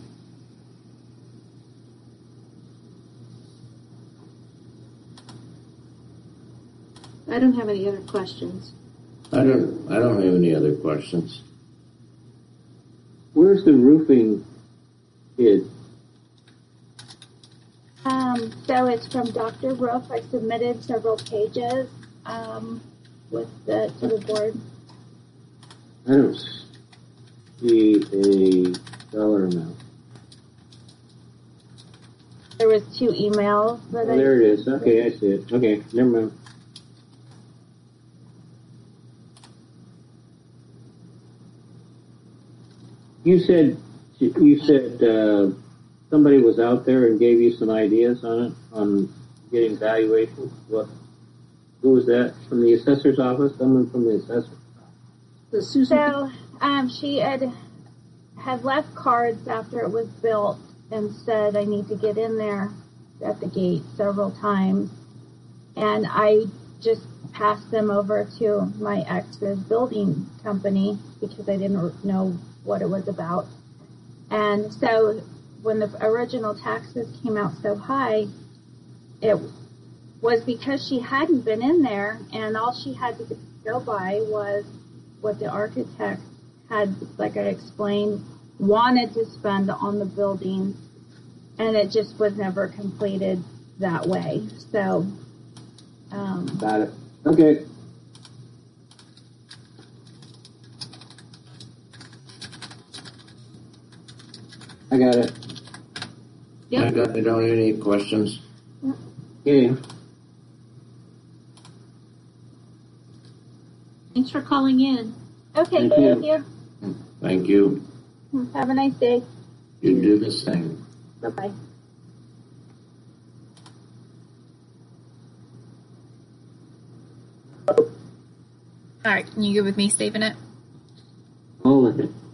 I don't have any other questions. I don't, I don't have any other questions. Where's the roofing bid? Um, so it's from Doctor Roof. I submitted several pages um, with the to the board. I don't see a dollar amount. There was two emails that Oh, I. there it is. Okay, I see it. Okay, never mind. You said you said uh, somebody was out there and gave you some ideas on it, on getting valuations. What? Who was that? From the assessor's office? Someone from the assessor? The Susan. So um, she had had left cards after it was built and said I need to get in there at the gate several times, and I just passed them over to my ex's building company because I didn't know what it was about. And so when the original taxes came out so high, it was because she hadn't been in there, and all she had to go by was what the architect had, like I explained, wanted to spend on the building, and it just was never completed that way. So, um, Got it. Okay. I got it. Yep. I got, I don't have any questions. Okay. Thanks for calling in. Okay, Thank thank you. you. Thank you. Have a nice day. You do the same. Bye-bye. All right, can you go with me saving it? Hold it.